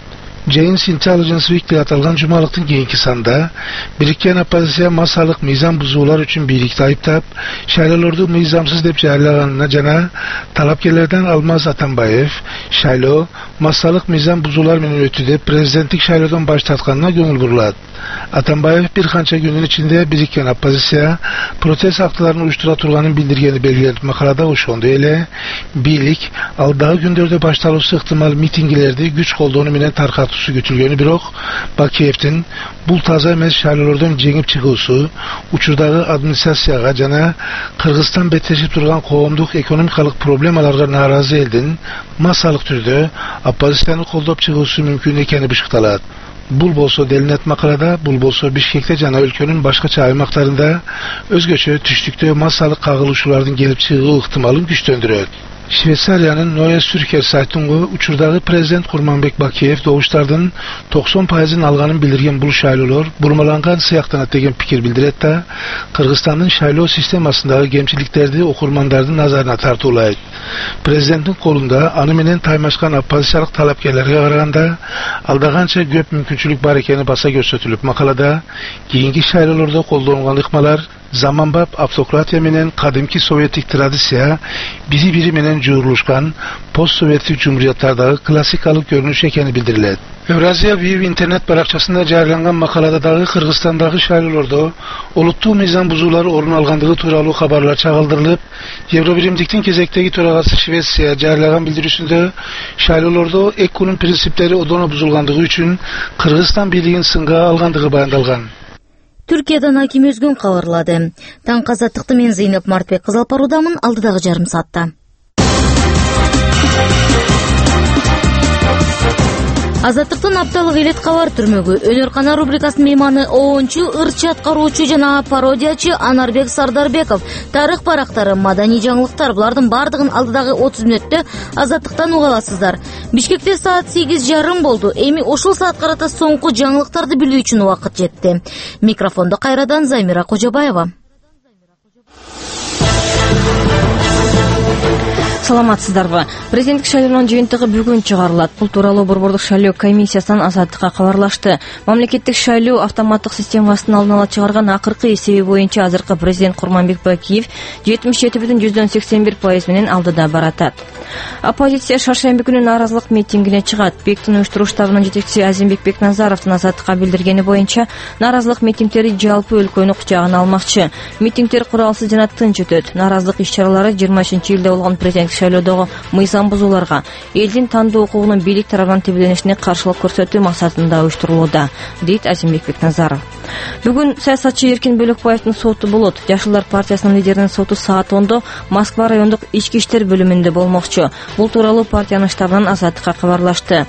Jane's Intelligence Week деп аталган жумалыктын кийинки санда бириккен оппозиция массалык мыйзам бузуулар үчүн бийликти айыптап, шайлоолорду мыйзамсыз деп жарыяганына жана талапкерлерден Алмаз Атамбаев шайлоо массалык мыйзам бузуулар менен өттү деп президенттик шайлоодон баш тартканына көңүл бурулат. Атамбаев бир канча күнүн ичинде бириккен оппозиция протест актыларын уюштура турганын билдиргени белгиленип макалада ошондой эле бийлик алдагы күндөрдө башталуусу ыктымал митингилерди күч колдонуу менен таркатуусу күтүлгөнү, бирок Бакиевдин бул таза эмес шайлоолордон жеңип чыгуусу учурдагы администрацияга жана Кыргызстан беттешип турган коомдук экономикалык проблемаларга нааразы элдин массалык түрдө оппозицияны колдоп чыгуусу мүмкүн экени бышыкталат. Бул болсо делинет макалада, бул болсо Бишкекте жана өлкөнүн башкача аймактарында өзгөчө түштүктө массалык кагылышуулардын келип чыгуу ыктымалын күчтөндүрөт. Швейцариянын Neue Zürcher Zeitung учурдагы президент Курманбек Бакиев добуштардын 90%-ын алганын билдирген бул шайлоолор бурмаланган сыяктанат деген пикир билдирет да, Кыргызстандын шайлоо системасындагы кемчиликтерди окурмандардын назарына тартуулайт. Президенттин колунда аны менен таймашкан оппозициялык талапкерлерге караганда алдаганча көп мүмкүнчүлүк бар экени баса көрсөтүлүп макалада, кийинки шайлоолордо колдонулган ыкмалар Zamanbap автократия менен кадимки советтик традиция бири-бири менен жуурулушкан постсоветтик жумурияттардагы классикалык көрүнүш экени билдирилет. Евразия Вив интернет баракчасында жарыяланган макалада дагы Кыргызстандагы шайлоолордо улуттук мыйзам бузуулар орун алгандыгы тууралуу кабарлар чагылдырылып, Евробиримдиктин кезектеги төрагасы Швеция жарыялаган билдирүүсүндө шайлоолордо экунун принциптери одоно бузулгандыгы үчүн Кыргызстан бийлигин сынга алгандыгы баяндалган. Түркиядан аким өзгөн кабарлады. Таң азаттыкты мен Зейнеп Мартбек Кызалпарудамын, алдыдагы жарым саатта. Азаттыктын апталык элет кабар түрмөгү өнөр-кана рубрикасынын мейманы оончу, ырчы аткаруучу жана пародиячы Анарбек Сардарбеков. Тарых барактары, маданий жаңылыктар, булардын бардыгын алдыдагы 30 мүнөттө Азаттыктан уга аласыздар. Бишкекте саат 8:30 болду. Эми ушул саат карата соңку жаңылыктарды билүү үчүн убакыт жетти. Микрофондо кайрадан Замира Кожобаева. Саламатсыздарбы? Президенттик шайлоонун жыйынтыгы бүгүн чыгарылат. Бул тууралуу Борбордук шайлоо комиссиясынан Азаттыкка кабарлашты. Мамлекеттик шайлоо автоматтык системасын алдын ала чыгарган акыркы эсеби боюнча азыркы президент Курманбек Бакиев 77,81% менен алдыда баратат. Оппозиция шаршемби күнү нааразылык митингине чыгат. Бектин уюштуруу штабынын жетекчиси Азимбек Бекназаровдун Азаттыкка билдиргени боюнча, нааразылык митингдери жалпы өлкөнү кучагына алмакчы. Митингдер куралсыз жана тынч өтөт. Нааразылык иш-чаралары 20-жылда болгон президент шайлоодогу мыйзам бузууларга, элдин тандоо укугунун бийлик тарабынан тебеленишине каршылык көрсөтүү максатында уюштурулууда, дейт Азимбек Бекназаров. Бүгүн саясатчы Эркин Бөлөкбаевдин соту болот. Жашылдар партиясынын лидеринин соту саат 10:00 Москва райондук ички иштер бөлүмүндө болмокчу. Бул тууралуу партиянын штабынан Азаттыкка кабарлашты.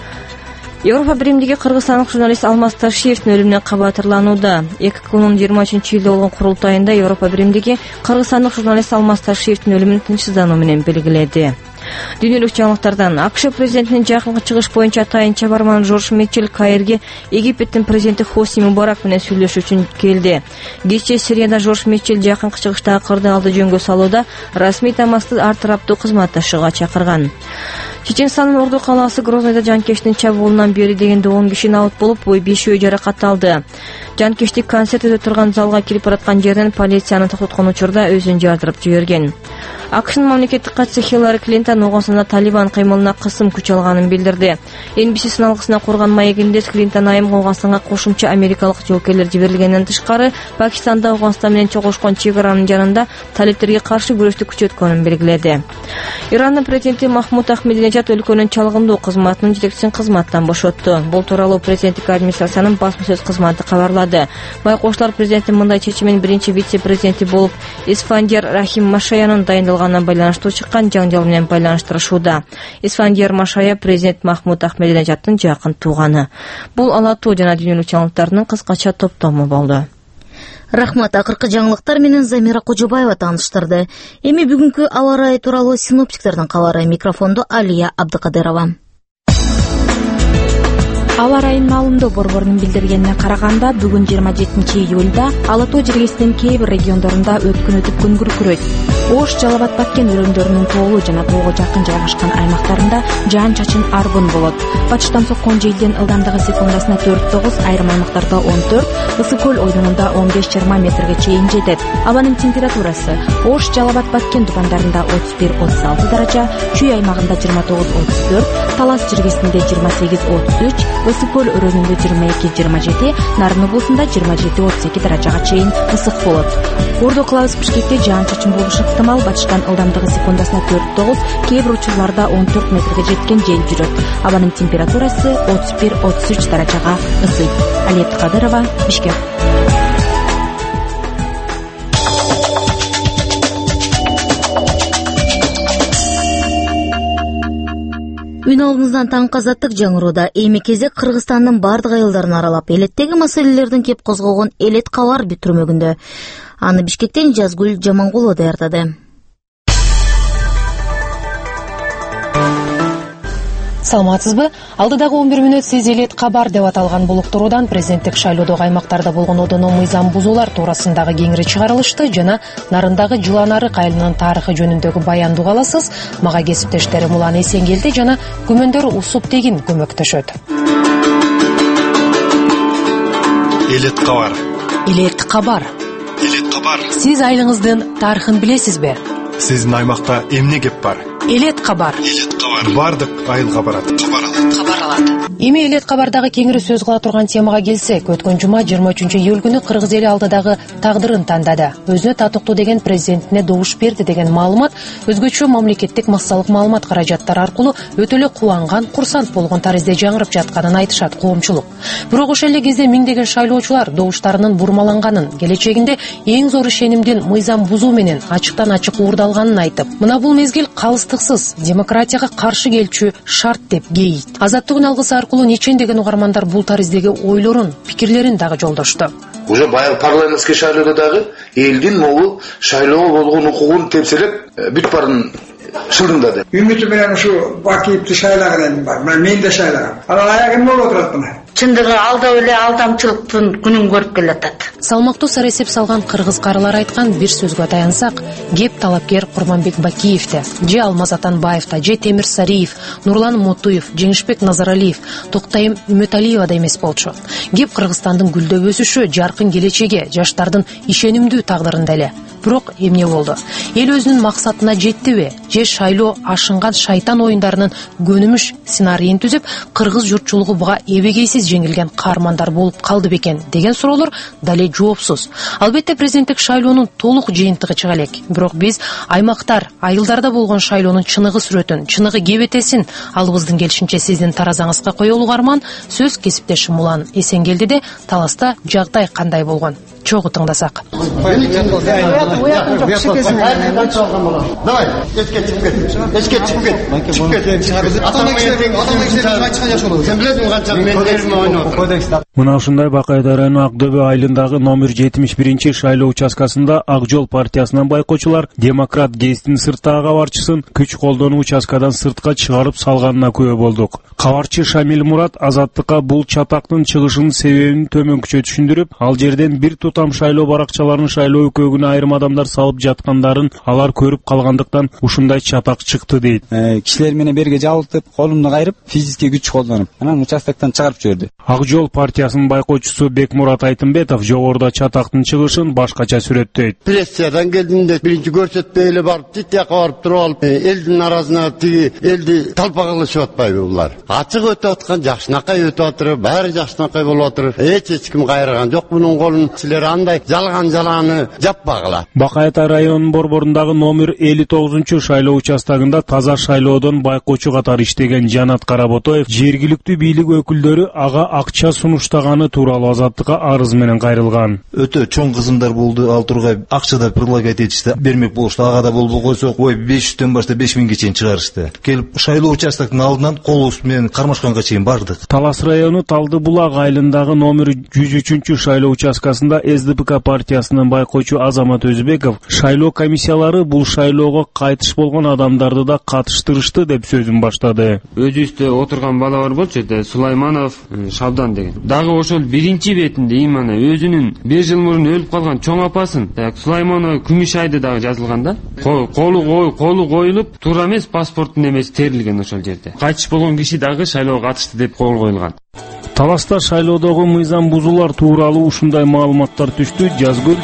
Европа биримдиги кыргызстандык журналист Алмаз Ташиевдин өлүмүнөн кабатырланууда. 2023-жылда болгон курултайында Европа биримдиги кыргызстандык журналист Алмаз Ташиевдин өлүмүн тынчсыздануу менен белгиледи. Дүйнөлүк жаңылыктардан АКШ президентинин жакынкы чыгыш боюнча атайынча барман Жорж Митчелл Каирге Египеттин президенти Хосни Мубарак менен сүйлөшүү үчүн келди. Кечээ Сирияда Жорж Митчелл жакынкы чыгыштагы кырдаалды жөнгө салууда расмий Дамасты ар тараптуу кызматташууга чакырган. Чеченстандын Орду калаасы Грозныйда жанкештин чабуулунан бери дегенде 10 киши наут болуп, 5 жаракатталды. Жанкештик концерт өтө турган залга кирип бараткан жерден полицияны токтоткон учурда өзүн жардырып жиберген. АКШнын мамлекеттик катчысы Хиллари Клинтон Оогонстанда Талибан кыймылына кысым күч алганын билдирди. NBC алгысына курган маегинде Клинтон айым Оогонстанга кошумча америкалык жоокерлер жиберилгенден тышкары, Пакистанда Оогонстан менен чогулушкан чек аранын жанында талиптерге каршы күрөштү күчөткөнүн белгиледи. Ирандын президенти Махмуд Ахмединежад өлкөнүн чалгындуу кызматынын жетекчисин кызматтан бошотту. Бул тууралуу президенттик администрациянын басма сөз кызматы кабарлады. Байкоштар президенттин мындай чечимин биринчи вице-президенти болуп Исфандияр Рахим Машаянын дайындалганына байланыштуу чыккан жаңжал менен байланыштырышууда. Исфандияр Машая президент Махмуд Ахмединежадтын жакын тууганы. Бул алатуу жана дүйнөлүк жаңылыктардын кыскача топтому болду. Рахмат, акыркы жаңылыктар менен Замира Кожобаева тааныштырды. Эми бүгүнкү аба ырайы тууралуу синоптиктердин кабары. Микрофондо Алия Абдыкадырова. Аба ырайынын маалымдоо борборунун билдиргенине караганда, бүгүн 27-июлда Ала Тоо жергесинин кээ бир региондорунда өткүн өтүп күн күркүрөйт. Ош, Жалал Абад, Баткен өрөөндөрүнүн тоолуу жана тоого жакын жайгашкан аймактарында жаан-чачын арбын болот. Батыштан соккон желдин ылдамдыгы секундасына 4-9, айрым аймактарда 14, Ысык көл ойдунунда 15-20 метрге чейин жетет. Абанын температурасы Ош, Жалал Абад, Баткен тупандарында 31-36 даража, Чүй аймагында 29-34, Талас жергесинде 28-33, Ысык көл өрөөнүндө 22-27, Нарын облусунда 27-32 даражага чейин ысык болот. Ордо кылабыз Бишкекте жаан-чачын болушу ыктымал. Батыштан ылдамдыгы секундасына 4-9, кээ бир учурларда 14 метрге жеткен жел жүрөт. Абанын температурасы 31-33 даражага ысыйт. Алия Абдыкадырова, Бишкек. Үн алдымыздан таң азаттык жаңырууда. Эми кезек Кыргызстандын бардык айылдарын аралап, элеттеги маселелердин кеп козгогон элет кабар бүтүрмөгүндө. Аны Бишкектен Жазгүл Жамангулова даярдады. Саламатсызбы? Алдыдагы 11 мүнөт сиз элет кабар деп аталган бул уктуруудан президенттик шайлоодогу аймактарда болгон одоно мыйзам бузуулар туурасындагы кеңири чыгарылышты жана Нарындагы Жылан арык айылынын тарыхы жөнүндөгү баянды уга аласыз. Мага кесиптештерим Улан Эсенгелди жана күмөндөр Усуп Тегин көмөктөшөт. Элет кабар. Элет кабар. Элет кабар. Сиз айылыңыздын тарыхын билесизби? Сиздин аймакта эмне кеп бар? Элет кабар. Бардык айылга барат. Кабар алат. Эми элет кабардагы кеңири сөз кыла турган темага келсек, өткөн жума 23-июль күнү кыргыз эли алдыдагы тагдырын тандады. Өзүнө татыктуу деген президентине добуш берди деген маалымат өзгөчө мамлекеттик массалык маалымат каражаттары аркылуу өтө эле кубанган, курсант болгон таризде жаңырып жатканын айтышат коомчулук. Бирок ошол эле кезде миңдеген шайлоочулар добуштарынын бурмаланганын, келечегинде эң зор ишенимдин мыйзам бузуу менен ачыктан ачык уурдалганын айтып, мына бул мезгил калыстыксыз демократияга каршы келчү шарт деп кейит. Азаттык үн алгысы аркылуу нечендеген угармандар бул тариздеги ойлорун, пикирлерин дагы жолдошту. Уже баягы парламентский шайлоодо дагы элдин могу шайлоо болгон укугун тепселеп бүт барын шылдыңдады. Үмүтү менен ушу Бакиевди шайлаган бар. Мен да шайлагам. Анан аягым болуп отурат мына. Чындыгы алда эле алдамчылыктын күнүн көрүп келатат. Салмактуу саресеп салган кыргыз карылар айткан бир сөзгө таянсак, кеп талапкер Курманбек Бакиевде, же Алмаз Атанбаевда, же Темир Сариев, Нурлан Мотуев, Жеңишбек Назаралиев, Токтайым Үмөталиевада эмес болчу. Кеп Кыргызстандын гүлдөп өсүшү, жаркын келечеги, жаштардын ишенимдүү тагдырында эле. Бирок эмне болду? Эл өзүнүн максатына жеттиби? Же шайлоо ашынган шайтан оюндарынын көнүмүш сценарийин түзүп, кыргыз журтчулугу буга эбегейсиз жеңилген каармандар болуп калды бекен деген суроолор дале жоопсуз. Албетте президенттик шайлоонун толук жыйынтыгы чыга элек. Бирок биз аймактар, айылдарда болгон шайлоонун чыныгы сүрөтүн, чыныгы кебетесин алыбыздын келишинче сиздин таразаңызга коелу угарман. Сөз кесиптешим Улан Эсенгелдиде таласта жагдай кандай болгон? Чогуу тыңдасак. Давай, эске чыгып кет. Эске чыгып кет. Мына ушундай Бакай району Акдөбө айылындагы номер 71 шайлоо участкасында Ак жол партиясынан байкоочулар демократ гезитинин сырттагы кабарчысын күч колдонуп участкадан сыртка чыгарып салганына күбө болдук. Кабарчы Шамил Мурат Азаттыкка бул чатактын чыгышынын себебин төмөнкүчө түшүндүрүп, ал жерден бир тутам шайлоо баракчаларынын шайлоо өкөгүнө айрым адамдар салып жаткандарын алар көрүп калгандыктан ушундай чатак чыкты дейт. Кишилер менен берге жабылтып, колумду кайрып, физический күч колдонуп, анан участоктон чыгарып жиберди. Ак жол партиясынын байкоочусу Бекмурат Айтымбетов жогоруда чатактын чыгышын башкача сүрөттөйт. Прессиядан келдим деп, биринчи көрсөтпөй эле барып, титияка барып туруп алып, элдин арасына тиги элди талпа кылышып атпайбы булар? Ачык өтүп аткан, жакшынакай өтүп атыр, баары жакшынакай болуп атыр. Эч ким кайраган жок мунун колун. Силер андай жалган-жаланы жаппагыла. Бакай районунун борборундагы номер 59 шайлоо участогунда таза шайлоодон байкоочу катары иштеген Жанат Каработоев жергиликтүү бийлик өкүлдөрү ага акча сунуштаганы тууралуу Азаттыкка арыз менен кайрылган. Өтө чоң кызымдар болду, ал тургай акчада предлагать этишти, бермек болушту. Ага да болбой койсок, ой 500төн баштап 5000ге чейин чыгарышты. Келип шайлоо участоктун алдынан колубуз менен кармашканга чейин бардык. Талас району Талды булак айылындагы номер 103 шайлоо участкасында СДПК партиясынын байкоочу Азамат Өзбеков шайлоо комиссиялары бул шайлоого кайтыш болгон адамдарды да катыштырышты деп сөзүн баштады. Өзүбүздө отурган бала бар болчу, Сулайманов, Шабдан деген. Дагы ошол биринчи бетинде имана өзүнүн 1 жыл мурун өлүп калган чоң апасын, Сулайманова Күмүшайды дагы жазылган да. Колу коюлуп, туура эмес паспорттун эмеси терилген ошол жерде. Кайтыш болгон киши дагы шайлоого катышты деп кол коюлган. Таласта шайлоодогу мыйзам бузуулар тууралуу ушундай маалыматтар түштү. Жазгүл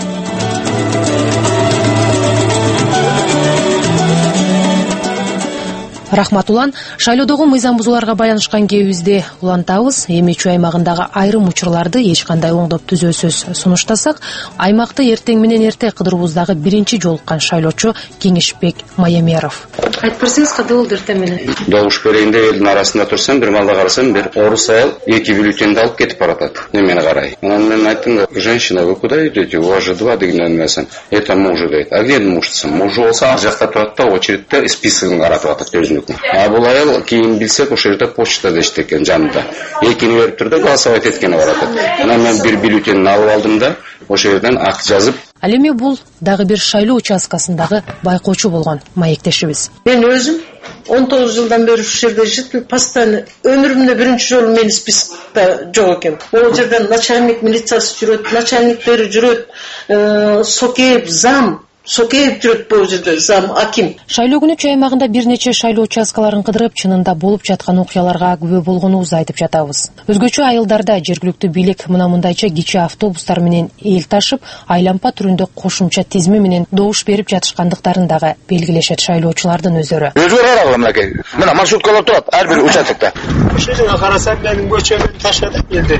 Рахмат Улан, шайлоодогу мыйзам бузууларга байланышкан кебизди улантабыз. Эми Чүй аймагындагы айрым учурларды эч кандай оңдоп түзөөсүз сунуштасак, аймакты эртең менен эрте кыдыруубуздагы биринчи жолуккан шайлоочу Кеңешбек Маямеров. Айтып берсеңиз, кандай болду эртең менен? Добуш берейинде элдин арасында турсам, бир малда карасам, бир орус айыл 2 бюллетенди алып кетип баратат. Немени карай. Анан мен айттым, женщина, вы куда идете? У вас же 2 деген нерсен. Это мужу дейт. А где муж? Мужу болсо ар жакта турат да, очередте списогун каратып атат өзүнүн. А бул айыл кийин билсек ошол жерде почтада иштеп экен жанында. Экини берип турду, голосовать эткени баратат. Анан мен бир бюллетенди алып алдым да, ошол жерден ак жазып. Ал эми бул дагы бир шайлоо участкасындагы байкоочу болгон маектешибиз. Мен өзүм 19 жылдан бери ушул жерде иштеп, постоянно өмүрүмдө биринчи жолу мен спискта жок экем. Ол жерден начальник милициясы жүрөт, начальниктери жүрөт, сокеп, зам Сокеев жүрөт бул жерде зам аким. Шайлоо күнү чүй аймагында бир нече шайлоо участкаларын кыдырып, чынында болуп жаткан окуяларга күбө болгонубузду айтып жатабыз. Өзгөчө айылдарда жергиликтүү бийлик мындайча кичи автобустар менен эл ташып, айлампа түрүндө кошумча тизме менен добуш берип жатышкандыктарын дагы белгилешет шайлоочулардын өздөрү. Өзгөрө мынакей. Мына маршруткалар турат ар бир участокто. Ошого карасам менин көчөмөн ташады элди.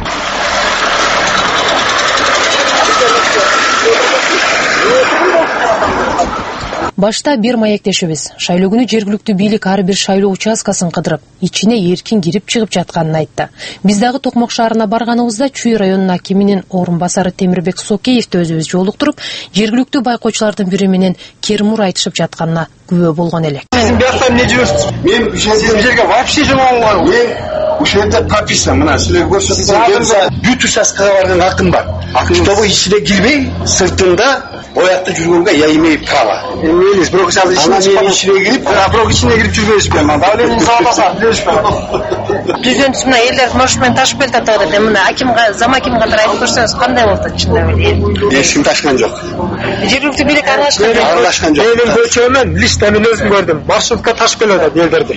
Башта бир маектешибиз шайлоо күнү жергиликтүү бийлик ар бир шайлоо участкасын кыдырып, ичине эркин кирип чыгып жатканын айтты. Биз дагы Токмок шаарына барганыбызда Чүй районунун акиминин орун басары Темирбек Сокеевди өзүбүз жолуктуруп, жергиликтүү байкоочулардын бири менен кермур айтышып жатканына күбө болгон элек. Сиз бияктан эмне жүрөсүз? Мен сиз жерге вообще жумалган. Мен ушерде прописан, мына силер көрсөтсөңөр, бүт участкага барган акым бар. Чтобы ичине кирбей, сыртында оякта жүргөнгө я имею право. Эмнеңиз бирок сиз ичине кирип, бирок ичине кирип жүрбөйсүзбү? Давление сабаса, билесизби? Бизден мына элдер мош менен ташып келатат деп мына акимга, зам акимге катар айтып көрсөңүз кандай болот чында эле? Эч ким ташкан жок. Жергиликтүү бийлик аралашкан жок. Менин көчөмөн листа мен өзүм көрдүм. Маршрутка ташып келатат элдерди.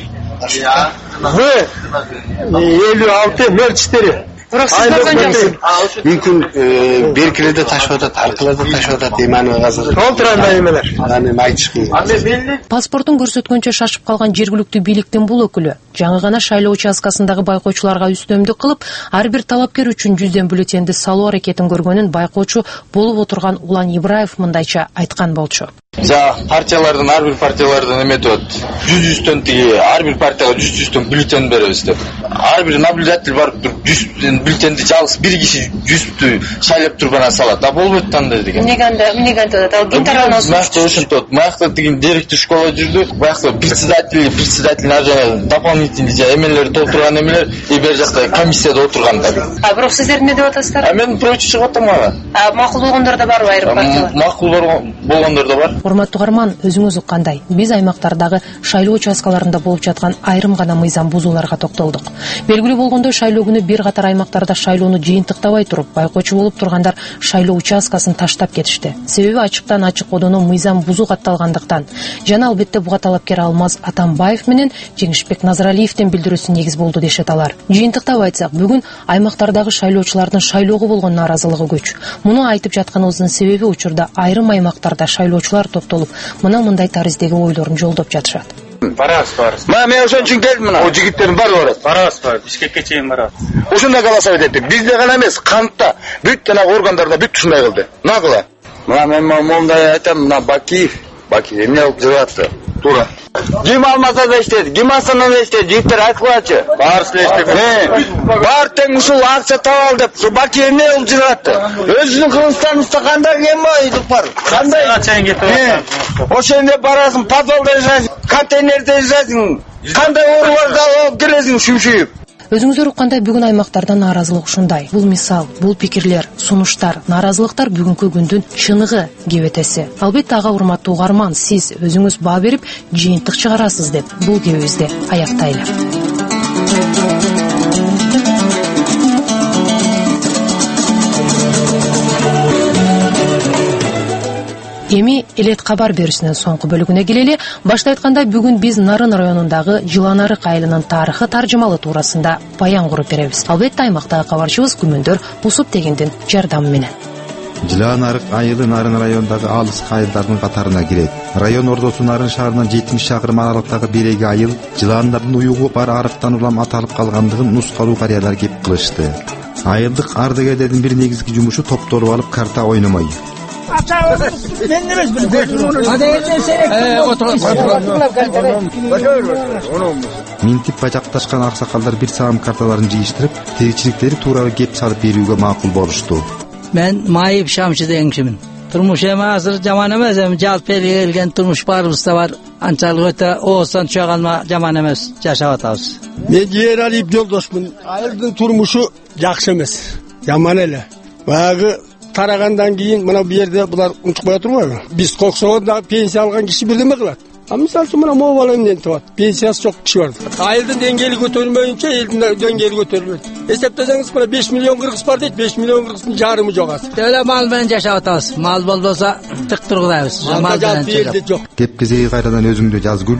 В56 04. Бирок сиз көргөн жоксуз. Мүмкүн беркилерде ташып атат, аркыларда ташып атат деманы азыр. Толтуранда эмелер. Аны айтышкын. Паспортун көрсөткөнчө шашып калган жергиликтүү бийликтин бул өкүлү жаңы гана шайлоо участкасындагы байкоочуларга үстөмдүк кылып, ар бир талапкер үчүн 100 бюллетенди салуу аракетин көргөнүн байкоочу болуп отурган Улан Ибраев мындайча айткан болчу. За партиялардын ар бир партиялардын эметип атат. 100-100төн тиги ар бир партияга 100-100төн бюллетен беребиз деп. Ар бир наблюдатель барып туруп 100 бюллетенди жалгыз бир киши 100тү шайлап туруп анан салат. А болбойт анда деген. Эмнеге антат? Ал ким тарабынан Мактап ошентот. Мактап деген директор школа жүрдү. Баягы председатель ар жана дополнительный эмелерди толтурган эмелер и бер жакта комиссияда отургандар. А бирок сиздер эмне деп атасыздар? Мен прочий чыгып атам ага. Макул болгондор да барбы айрым партиялар? Макул болгондор да бар. Урматтуу угарман, өзүңүз уккандай, биз аймактардагы шайлоо участкаларында болуп жаткан айрым гана мыйзам бузууларга токтолдук. Белгилүү болгондой, шайлоо күнү бир катар аймактарда шайлоону жыйынтыктабай туруп, байкоочу болуп тургандар шайлоо участкасын таштап кетишти. Себеби ачыктан ачык одоно мыйзам бузуу катталгандыктан. Жана албетте буга талапкер Алмаз Атамбаев менен Жеңишбек Назаралиевдин билдирүүсү негиз болду дешет алар. Жыйынтыктап айтсак, бүгүн аймактардагы шайлоочулардын шайлоого болгон нааразылыгы күч. Муну айтып жатканыбыздын себеби учурда айрым аймактарда шайлоочулар топтолуп, мындай тариздеги ойлорун жолдоп жатышат. Барабыз. Мен ошон үчүн келдим мына. О жигиттердин баары барат. Барабыз. Бишкекке чейин барабыз. Ушундай каласа деп. Бизде гана эмес, кантта, бүт жана органдарда бүт ушундай кылды. Нагыла. Мына мен мондай айтам, мына Баки эмне кылып жүрөттү? Туура. Ким алмаса да иштейт, ким Астанада да иштейт, жигиттер айткылачы. Баарысы иштеп. Бар тең ушул акча табал деп, ушу Баки эмне кылып жүрөттү? Өзүнүн кылычтарында кандай кембайлык бар? Кандай чейин кетип ошондо барасың, подвалда жашайсың, контейнерде жашайсың. Кандай ооруларга алып келесиң шүмшүйүп? Өзүңүздөр уккандай, бүгүн аймактарда нааразылык ушундай. Бул мисал, бул пикирлер, сунуштар, нааразылыктар бүгүнкү күндүн чыныгы кебетеси. Албетте ага урматтуу угарман, сиз өзүңүз баа берип жыйынтык чыгарасыз деп бул кебибизди аяктайлы. Эми элет кабар берүүсүнүн соңку бөлүгүнө келели. Башта айткандай, бүгүн биз Нарын районундагы Жыланарык айылынын тарыхы таржымалуу туурасында баян куруп беребиз. Албетте аймактагы кабарчыбыз Күмөндөр Усуп дегендин жардамы менен. Жыланарык айылы Нарын районундагы алыс айылдардын катарына кирет. Район ордосу Нарын шаарынан 70 шакырым аралыктагы биреги айыл жылаандардын уюгу бар арыктан улам аталып калгандыгын нускалуу карыялар кеп кылышты. Айылдык ардагерлердин бир негизги жумушу топтолуп алып карта ойномой. Минтип бажакташкан аксакалдар бир саам карталарын жыйыштырып, тиричиликтери тууралуу кеп салып берүүгө макул болушту. Мен Майып Шамчы деген кишимин. Турмуш эми азыр жаман эмес, эми жалп келген турмуш баарыбызда бар. Анчалык өтө ооздан түшө калма жаман эмес, жашап атабыз. Мен Жералиев жолдошмун. Айылдын турмушу жакшы эмес, жаман эле. Баягы тарагандан кийин мына бу жерде булар унчукпай турбайбы? Биз коксогондо пенсия алган киши бирдеме кылат? Misal üçün mına mobile emniyeti var. Pensiyası çok kişi var. Ayıldın dengeli götürülmeyince eldin dengeli götürülmedi. Hesaptasanız bana 5 milyon Kırgız var deyip 5 milyon Kırgız'ın jarımı yok aslında. Öyle mal bilen yaşap atabız. Mal bolsa tık turgudayız. Mal bilen yok. Kepkizegi kayradan özüңdү жазгүл.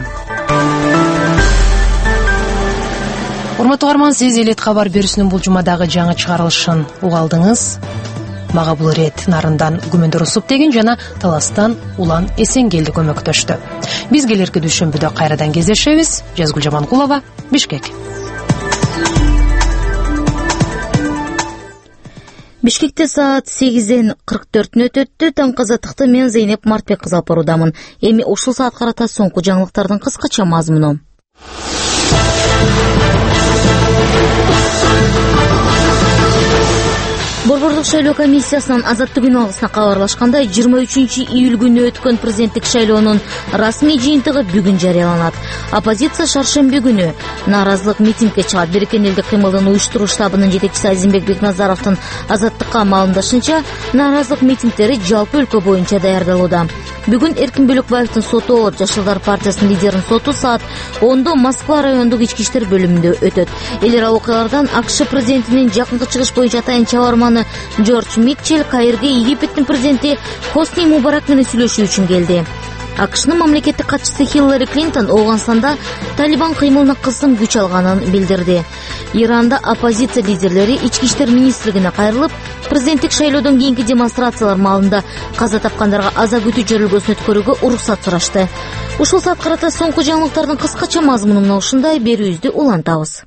Урматтуу угарман, сиз элет кабар берүүсүнүн бул жумадагы жаңы чыгарылышын угалдыңыз. Мага бул ирет Нарындан Гүмөндөр Усуп деген жана Таластан Улан Эсенгелди көмөктөштү. Биз келерки дүйшөмбүдө кайрадан кездешебиз. Жазгүл Жаманкулова, Бишкек. Бишкекте саат 8:44 өтөттү. Таңкы азаттыкты мен Зейнеп Мартбек кызы алып баруудамын. Эми ушул саат карата соңку жаңылыктардын кыскача мазмуну. Борбордук шайлоо комиссиясынын Азаттык алгысына кабарлашкандай, 23 июль күнү өткөн президенттик шайлоонун расмий жыйынтыгы бүгүн жарыяланат. Оппозиция шаршемби күнү нааразылык митингге чыгат. Бириккен элдик кыймылдын уюштуруу штабынын жетекчиси Азимбек Бекназаровдун Азаттыкка маалымдашынча, нааразылык митингдери жалпы өлкө боюнча даярдалууда. Бүгүн Эркин Бөлөкбаевдин соту болуп, Жашылдар партиясынын лидеринин соту саат 10:00 Москва райондук ички иштер бөлүмүндө өтөт. Эл ара окуялардан АКШ президентинин жакынкы чыгыш боюнча атайын чабарманы Джордж Митчелл Каирге Египеттин президенти Хосни Мубарак менен сүйлөшүү үчүн келди. АКШнын мамлекеттик катчысы Хиллари Клинтон Ооганстанда Талибан кыймылына кысым күч алганын билдирди. Иранда оппозиция лидерлери ички иштер министрлигине кайрылып, президенттик шайлоодон кийинки демонстрациялар маалында каза тапкандарга аза күтүү жөрөлгөсүн өткөрүүгө уруксат сурашты. Ушул саат карата соңку жаңылыктардын кыскача мазмуну мына ушундай, берүүбүздү улантабыз.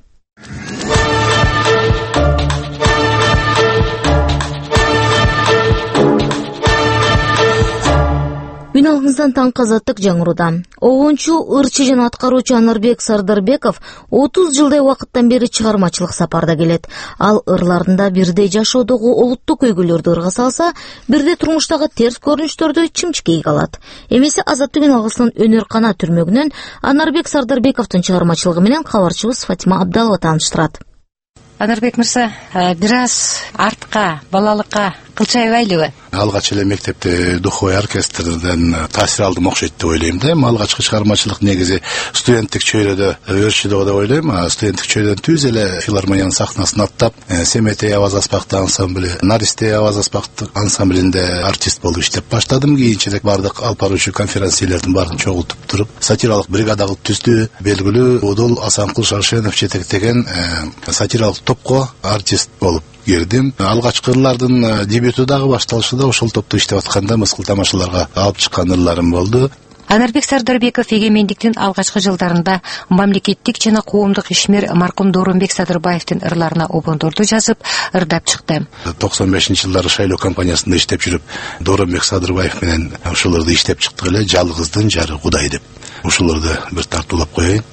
Үн алгыңыздан таңкы азаттык жаңыруда. Огончу, ырчы жана аткаруучу Анарбек Сардарбеков 30 жылдай убакыттан бери чыгармачылык сапарда келет. Ал ырларында бирдей жашоодогу олуттук көйгөйлөрдү ырга салса, бирдей турмуштагы терс көрүнүштөрдү чымчыкейге алат. Эмесе Азаттык үн алгысынын өнөр кана түрмөгүнөн Анарбек Сардарбековдун чыгармачылыгы менен кабарчыбыз Фатима Абдалова тааныштырат. Анарбек мырза, бир аз артка, балалыкка кылчайбайлыбы? Алгач эле мектепте духовой оркестрден таасир алдым окшойт деп ойлойм да. Алгачкы чыгармачылык негизи студенттик чөйрөдө өрчүдө деп ойлойм. Студенттик чөйрөдөн түз эле филармониянын сахнасын аттап, Семетей аваз аспактуу ансамбли, Наристей аваз аспактуу ансамблинде артист болуп иштеп баштадым. Кийинчерээк бардык алып баруучу конференциялердин баарын чогултуп туруп, сатиралык бригада кылып түздү. Белгилүү Удул Асанкул Шаршенов жетектеген сатиралык топко артист болуп кирдим. Алгачкы ырлардын дебюту дагы башталышында ошол топто иштеп атканда мыскыл тамашаларга алып чыккан ырларым болду. Анарбек Сардарбеков эгемендиктин алгачкы жылдарында мамлекеттик жана коомдук ишмер маркум Дооронбек Садырбаевдин ырларына обондорду жазып, ырдап чыкты. 95-жылдары шайлоо компаниясында иштеп жүрүп, Дооронбек Садырбаев менен ушул ырды иштеп чыктык эле, жалгыздын жары Кудай деп. Ушул ырды бир тартуулап коеюн.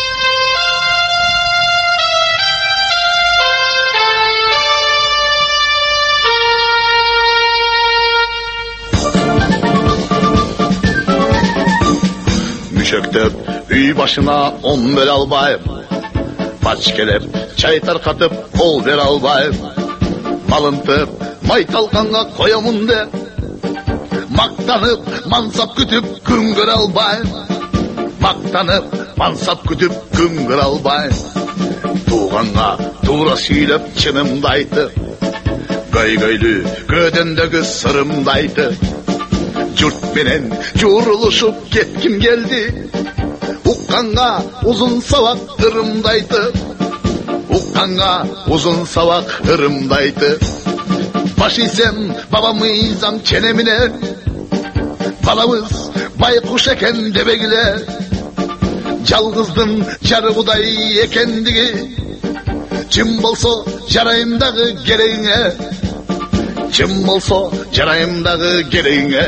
Çöktüp, üy başına 10 böl albayım. Paç kelep, çay tarkatıp, kol ver albayım. Malıntıp, maytalkanğa koyamun de. Maktanıp, mansap kütüp, küngür albayım. Maktanıp, mansap kütüp, küngür albayım. Tuğanğa, tuğra süylep, çınımdaydı. Göy-göylü, gödendeki sırımdaydı. Jurt menen juruluşup ketkim geldi. Ukkanga uzun savak ırımdaydı. Ukkanga uzun savak ırımdaydı. Baş isem babamızam çenemine. Balamız baykuş eken debegile. Жалгыздын жары Кудай экендиги. Чын болсо жарайымдагы керегиңе. Чын болсо жарайымдагы керегиңе.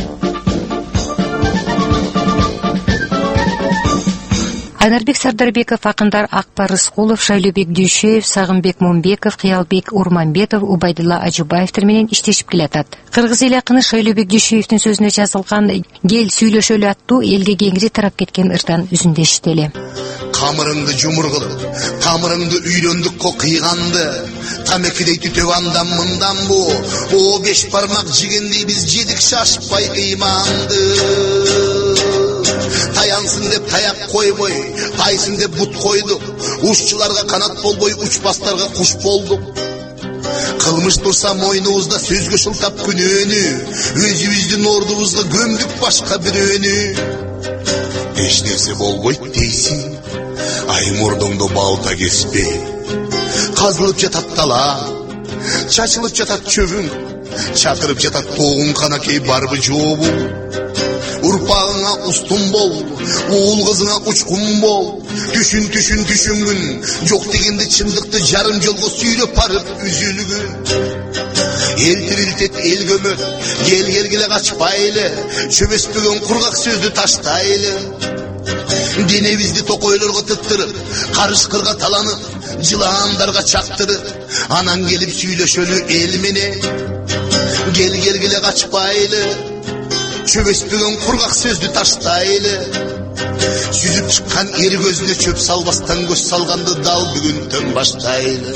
Анарбек Сардарбеков, акындар Акбар Рыскулов, Шайлообек Дүйшөев, Сагынбек Момбеков, Кыялбек Урманбетов, Убайдулла Ажыбаевдер менен иштешип келатат. Кыргыз эл акыны Шайлообек Дүйшөевдин сөзүнө жазылган "Кел сүйлөшөлү" аттуу элге кеңири тарап кеткен ырдан үзүндө эшители. Камырыңды жумур кылып, камырыңды үйлөндүк ко кыйганды, тамекидей түтөп андан мындан бу, о 5 бармак жигендей биз жедик шашпай ыйманды. Tayansın деп таяк койбой, тайсın деп бут койдук. Ушчуларга канат болбой, учпастарга куш болдук. Кылмыш турса мойнубузда сөзгө шылтап күнөөнү, өзүбүздүн ордубузга көмдүк башка бирөөнү. Эч нерсе болбойт дейсиң, ай мурдуңду балта кеспей. Казылып жатат дала, чачылып жатат чөбүң, чакырып жатат тоогуң канакей барбы жообу. Урпагыңа устун бол, уул кызыңа учкун бол. Түшүн түшүнгүн, жок дегенде чындыкты жарым жолго сүйрөп барып үзүлгүн. Эл тирилтет, эл көмөт, келгеле качпайлы, чөбөспөгөн кургак сөздү таштайлы. Денебизди токойлорго тыттырып, карышкырга таланып, жылаандарга чактырып, анан келип сүйлөшөлү эл менен. Келгеле качпайлы, чөбөспөгөн кургак сөздү таштайлы. Сүзүп чыккан эр көзүнө чөп салбастан көз салганды дал бүгүнтөн баштайлы.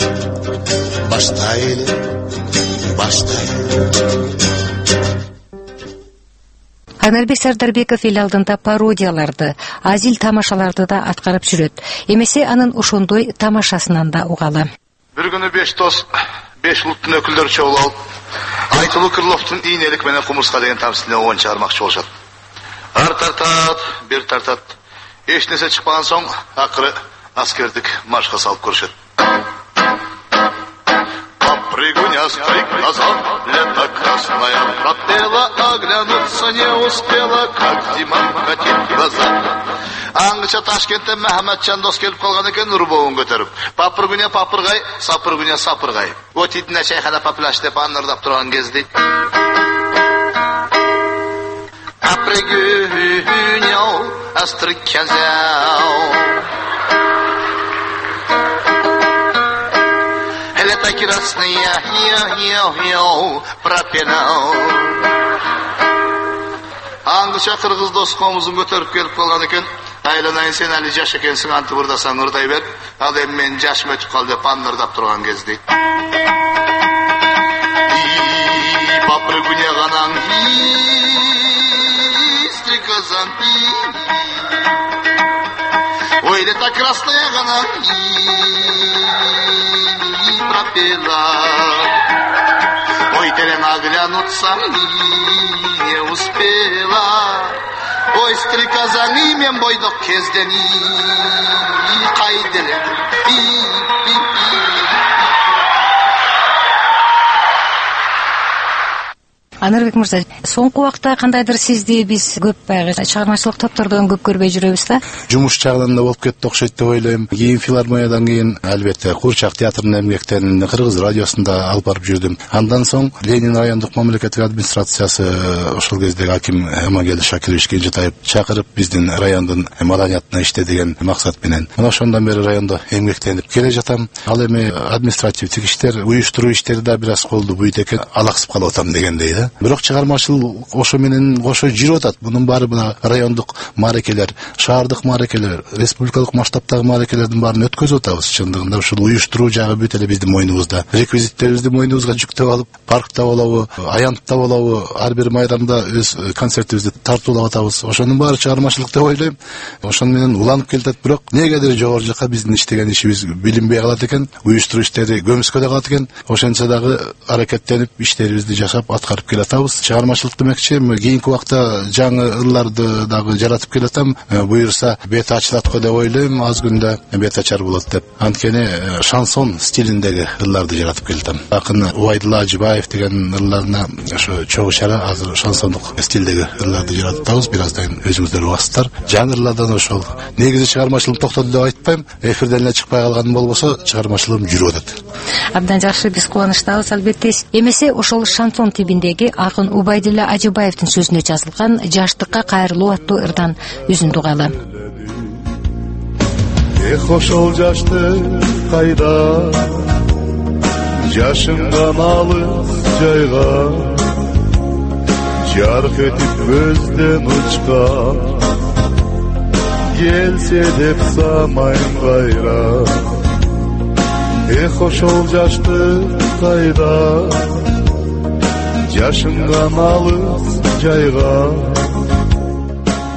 Анарбек Сардарбеков эл алдында пародияларды, азил тамашаларды да аткарып жүрөт. Эмесе анын ошондой тамашасынан да угалы. Бир күнү 5 дос, 5 улуттун өкүлдөрү чогулуп алып, Айтылуу Крыловдун ийнелик менен кумурска деген тамсилине оон чыгармакчы болушат. Ар тартат, бир тартат. Эч нерсе чыкпаган соң, акыры аскердик маршка салып көрүшөт. Попрыгуня стрекоза, лето красное пропела, оглянуться не успела, как зима катит глаза. Аңгыча Ташкентте Махаматжан дос келип калган экен рубовун көтөрүп. Папыргуня папыргай, сапыргуня сапыргай. Вот итине чайхана поплаш деп анырдап турган кезде. Попрыгуня стрекоза. Лето красное, пропела. Аңгыча кыргыз дос комузун көтөрүп келип калган экен. Айланайын сен али жаш экенсиң, антып ырдасаң ырдай бер. Ал эми мен жашым өтүп калды деп анырдап турган кезде. Попрыгуня ганаң, стрекозан. Ой, лето красное ганаң, пропела. Ой, терен оглянуться не успела. Ой, стрекозаны мен бойдок кезден кайделе. Анарбек мырза, соңку убакта кандайдыр сизди биз көп чыгармачылык топтордон көп көрбөй жүрөбүз да? Жумуш жагынан да болуп кетти окшойт деп ойлойм. Кийин филармониядан кийин албетте Курчак театрынын эмгектен Кыргыз радиосунда алып барып жүрдүм. Андан соң Ленин райондук мамлекеттик администрациясы ошол кездеги аким Эмагелди Шакирович Кенжетаев чакырып биздин райондун маданиятына иште деген максат менен. Мына ошондон бери райондо эмгектенип келе жатам. Ал эми административдик иштер, уюштуруу иштери да бир аз колду буйт экен, алаксып калып атам дегендей да. Бирок чыгармачыл ошо менен кошо жүрүп атат. Мунун баары мына райондук маарекелер, шаардык маарекелер, республикалык масштабтагы маарекелердин баарын өткөзүп атабыз. Чындыгында ушул уюштуруу жагы бүт эле биздин мойнубузда. Реквизиттерибизди мойнубузга жүктөп алып, паркта болобу, аянтта болобу, ар бир майрамда өз концертибизди тартуулап атабыз. Ошонун баары чыгармачылык деп ойлойм. Ошону менен уланып келатат, бирок негедир жогору жакка биздин иштеген ишибиз билинбей калат экен, уюштуруу иштери көмүскөдө калат экен. Ошентсе дагы аракеттенип иштерибизди жашап аткарып келатабыз. Чыгармачылык демекчи, кийинки убакта жаңы ырларды дагы жаратып келатам. Буюрса бет ачылат деп ойлойм, аз күндө бет ачар болот деп. Анткени шансон стилиндеги ырларды жаратып келатам. Акын Убайдулла Ажыбаев деген ырларына ошо чогуу чара азыр шансондук стилдеги ырларды жаратып атабыз. Бир аздан өзүңүздөр угасыздар. Жаңы ырлардан ошол. Негизи чыгармачылыгым токтоду деп айтпайм. Эфирден эле чыкпай калган болбосо чыгармачылыгым жүрүп атат. Абдан жакшы, биз кубанычтабыз албетте. Эмесе ошол шансон тибиндеги акын Убайдулла Ажыбаевдин сөзүнө жазылган Жаштыкка кайрылуу аттуу ырдан үзүндү угалы. Эх, ошол жаштык кайда, жашынган алыс жайга, жарык этип көздөн учкан, келсе деп самайм кайра. Эх, ошол жаштык кайда, жашынган алыс жайга,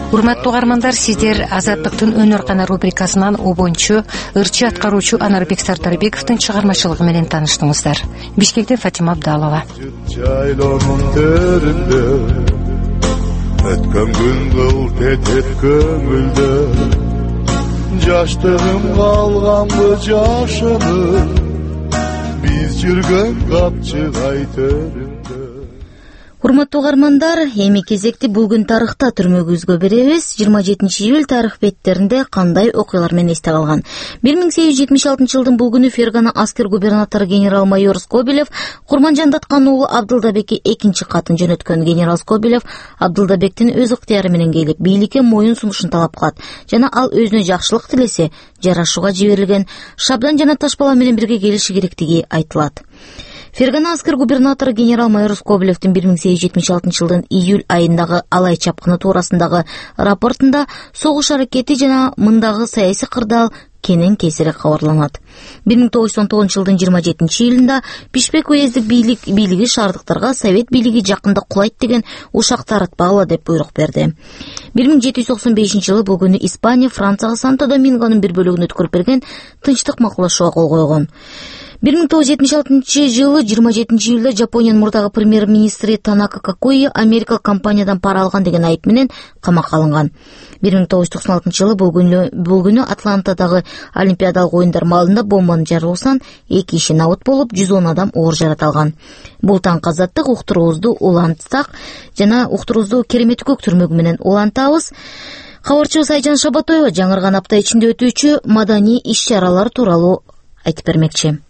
Урматтуу угармандар, сиздер Азаттыктын өнөр кана рубрикасынан обончу, ырчы аткаруучу Анарбек Сартарбековдун чыгармачылыгы менен тааныштыңыздар. Бишкектен Фатима Абдалова. Жайлонун төрүндө өткөн күн кылт этет көңүлдө, жаштыгым калганбы жашынып, биз жүргөн капчыгай төрүндө. Урматтуу угармандар, эми кезекти бүгүн тарыхта түрмөгүбүзгө беребиз. 27 июль тарых беттеринде кандай окуялар менен эсте калган. 1876 жылдын бул күнү Фергана аскер губернатору генерал-майор Скобелев Курманжандаткан уулу Абдылдабекке экинчи катын жөнөткөн. Генерал Скобелев Абдылдабектин өз ыктыяры менен келип, бийликке моюн сунушун талап кылат жана ал өзүнө жакшылык тилесе жарашууга жиберилген шабдан жана ташпала менен бирге келиши керектиги айтылат. Фергана аскер губернатору генерал-майор Скобелевдин 1876 жылдын июль айындагы алай чапкыны туурасындагы рапортунда согуш аракети жана мындагы саясий кырдаал кенен кесири кабарланат. 1919 жылдын 27 июлунда Бишкек уездик бийлиги шаардыктарга совет бийлиги жакында кулайт деген ушак таратпагыла деп буйрук берди. 1795 жылы бул күнү Испания Францияга Санто-Домингонун бир бөлүгүн өткөрүп берген тынчтык макулдашууга кол койгон. 1976 жылы 27 июлда Жапониянын мурдагы премьер-министри Танака Какуи Америкалык компаниядан пара алган деген айып менен камакка алынган. 1996 жылы бул күнү Атлантадагы Олимпиадалык оюндар маалында бомбанын жарылуусунан 2 киши набыт болуп, 110 адам оор жараталган. Бул таңкы азаттык уктуруубузду улантсак жана уктуруубузду кереметтүүк түрмөгү менен улантабыз. Кабарчыбыз Айжан Шабатоева жаңырган апта ичинде өтүүчү маданий иш-чаралар тууралуу айтып бермекчи.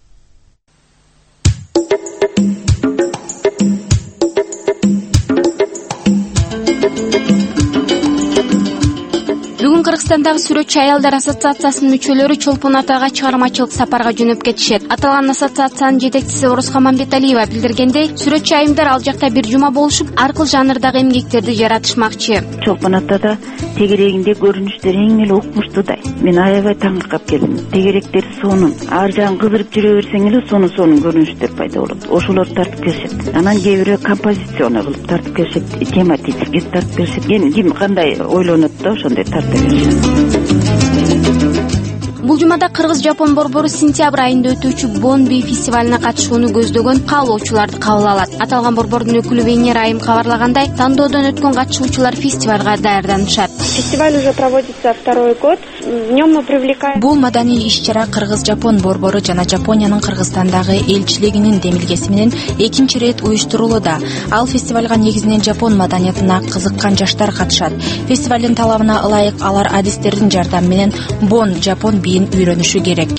Бүгүн Кыргызстандагы сүрөтчү аялдар ассоциациясынын мүчөлөрү Чолпон Атага чыгармачылык сапарга жөнөп кетишет. Аталган ассоциациянын жетекчиси Орусхан Мамбеталиева билдиргендей, сүрөтчү айымдар ал жакта бир жума болушуп, ар кыл жанрдагы эмгектерди жаратышмакчы. Чолпон Атада тегерегинде көрүнүштөр эң эле укмуштуудай. Мен аябай таң калып келдим. Тегеректер сонун, ар жагын кыдырып жүрө берсең эле сонун көрүнүштөр пайда болот. Ошолор тартып келишет. Анан кээ бирөө композиционный кылып тартып келишет, тематически тартып келишет. Ким кандай ойлонот да ошондой тартып келишет. Бул жумада Кыргыз-Жапон борбору сентябрь айында өтүүчү Бон би фестивалына катышууну көздөгөн каалоочуларды кабыл алат. Аталган борбордун өкүлү Венера Айым кабарлагандай, тандоодон өткөн катышуучулар фестивалга даярданышат. Фестиваль уже проводится второй год. В нем мы привлекаем. Бул маданий иш-чара Кыргыз-Жапон борбору жана Жапониянын Кыргызстандагы элчилигинин демилгеси менен экинчи ирет уюштурулууда. Ал фестивалга негизинен Жапон маданиятына кызыккан жаштар катышат. Фестивалдын талабына ылайык алар адистердин жардамы менен Бон Жапон биин үйрөнүшү керек.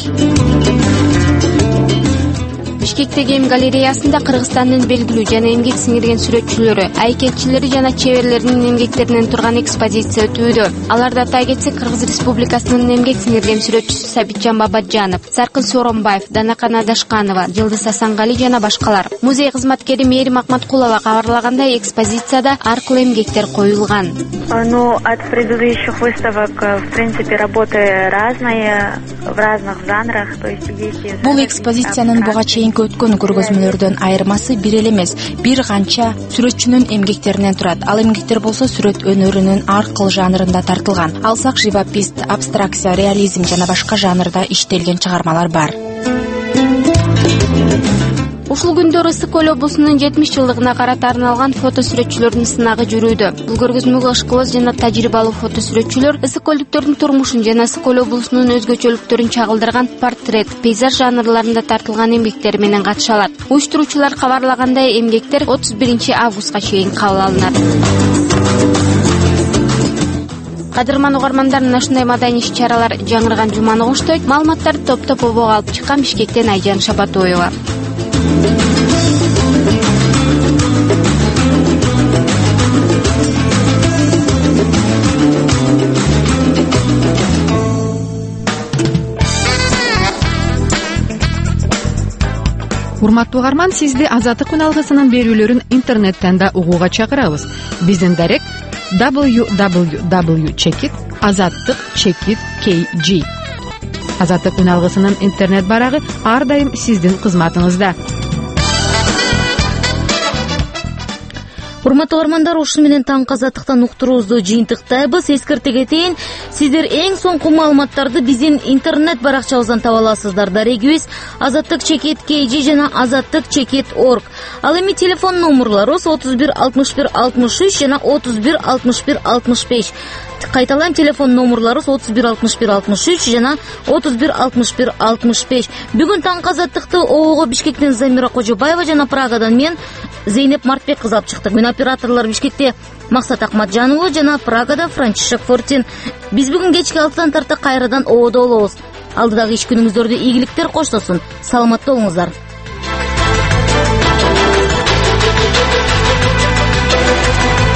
Бишкектеги эм галереясында Кыргызстандын белгилүү жана эмгек сиңирген сүрөтчүлөрү, айкетчилери жана чеберлеринин эмгектеринен турган экспозиция өтүүдө. Аларды атай кетсек, Кыргыз Республикасынын эмгек сиңирген сүрөтчүсү Сабитжан Бабаджанов, Саркын Сооронбаев, Данакан Адашканова, Жылдыз Асангали жана башкалар. Музей кызматкери Мээрим Акматкулова кабарлагандай, экспозицияда ар кыл эмгектер коюлган. От предыдущих выставок, в принципе, работы разные, в разных жанрах, то есть есть. Бул экспозициянын буга чейинки өткөн көргөзмөлөрдөн айырмасы бир эле эмес, бир канча сүрөтчүнүн эмгектеринен турат. Ал эмгектер болсо сүрөт өнөрүнүн ар кыл жанрында тартылган. Алсак живопись, абстракция, реализм жана башка жанрда иштелген чыгармалар бар. Ушул күндөрү Ысык Көл облусунун 70 жылдыгына карата арналган фото сүрөтчүлөрдүн сынагы жүрүүдө. Бул көргөзмөгө ышкыбыз жана тажрыйбалуу фото сүрөтчүлөр Ысык Көлдүктөрдүн турмушун жана Ысык Көл облусунун өзгөчөлүктөрүн чагылдырган портрет, пейзаж жанрларында тартылган эмгектер менен катыша алат. Уюштуруучулар кабарлагандай, эмгектер 31 августка чейин кабыл алынат. Кадырман угармандар, ушундай маданий иш-чаралар жаңырган жуманы коштойт. Маалыматтарды топ-топ обого алып чыккан Бишкектен Айжан Шабатоева. Урматтуу угарман, сизди Азаттык күн алгысынын берүүлөрүн интернеттен да угууга чакырабыз. Биздин дарек www.azattik.kg. Азаттык күн алгысынын интернет барагы ар дайым сиздин кызматыңызда. Урматтуу угармандар, ушуну менен таңкы азаттыктан уктуруубузду жыйынтыктайбыз. Эскерте кетейин, сиздер эң соңку маалыматтарды биздин интернет баракчабыздан таба аласыздар. Дарегибиз azattik.kg жана azattik.org. Ал эми телефон номерлорубуз 31 61 63 жана 31 61 65. Кайталайм, телефон номерлорубуз 31 61 63 жана 31 61 65. Бүгүн таңкы азаттыкты ООО Бишкектен Замира Кожобаева жана Прагадан мен Зейнеп Мартбек кызы алып чыктык. Мен операторлор Бишкекте Максат Акматжанова жана Прагада Франчишек Фортин. Биз бүгүн кечки 6-дан тарта кайрадан ОООдо болобуз. Алдыдагы иш күнүңүздөрдө ийгиликтер коштосун. Саламатта болуңуздар.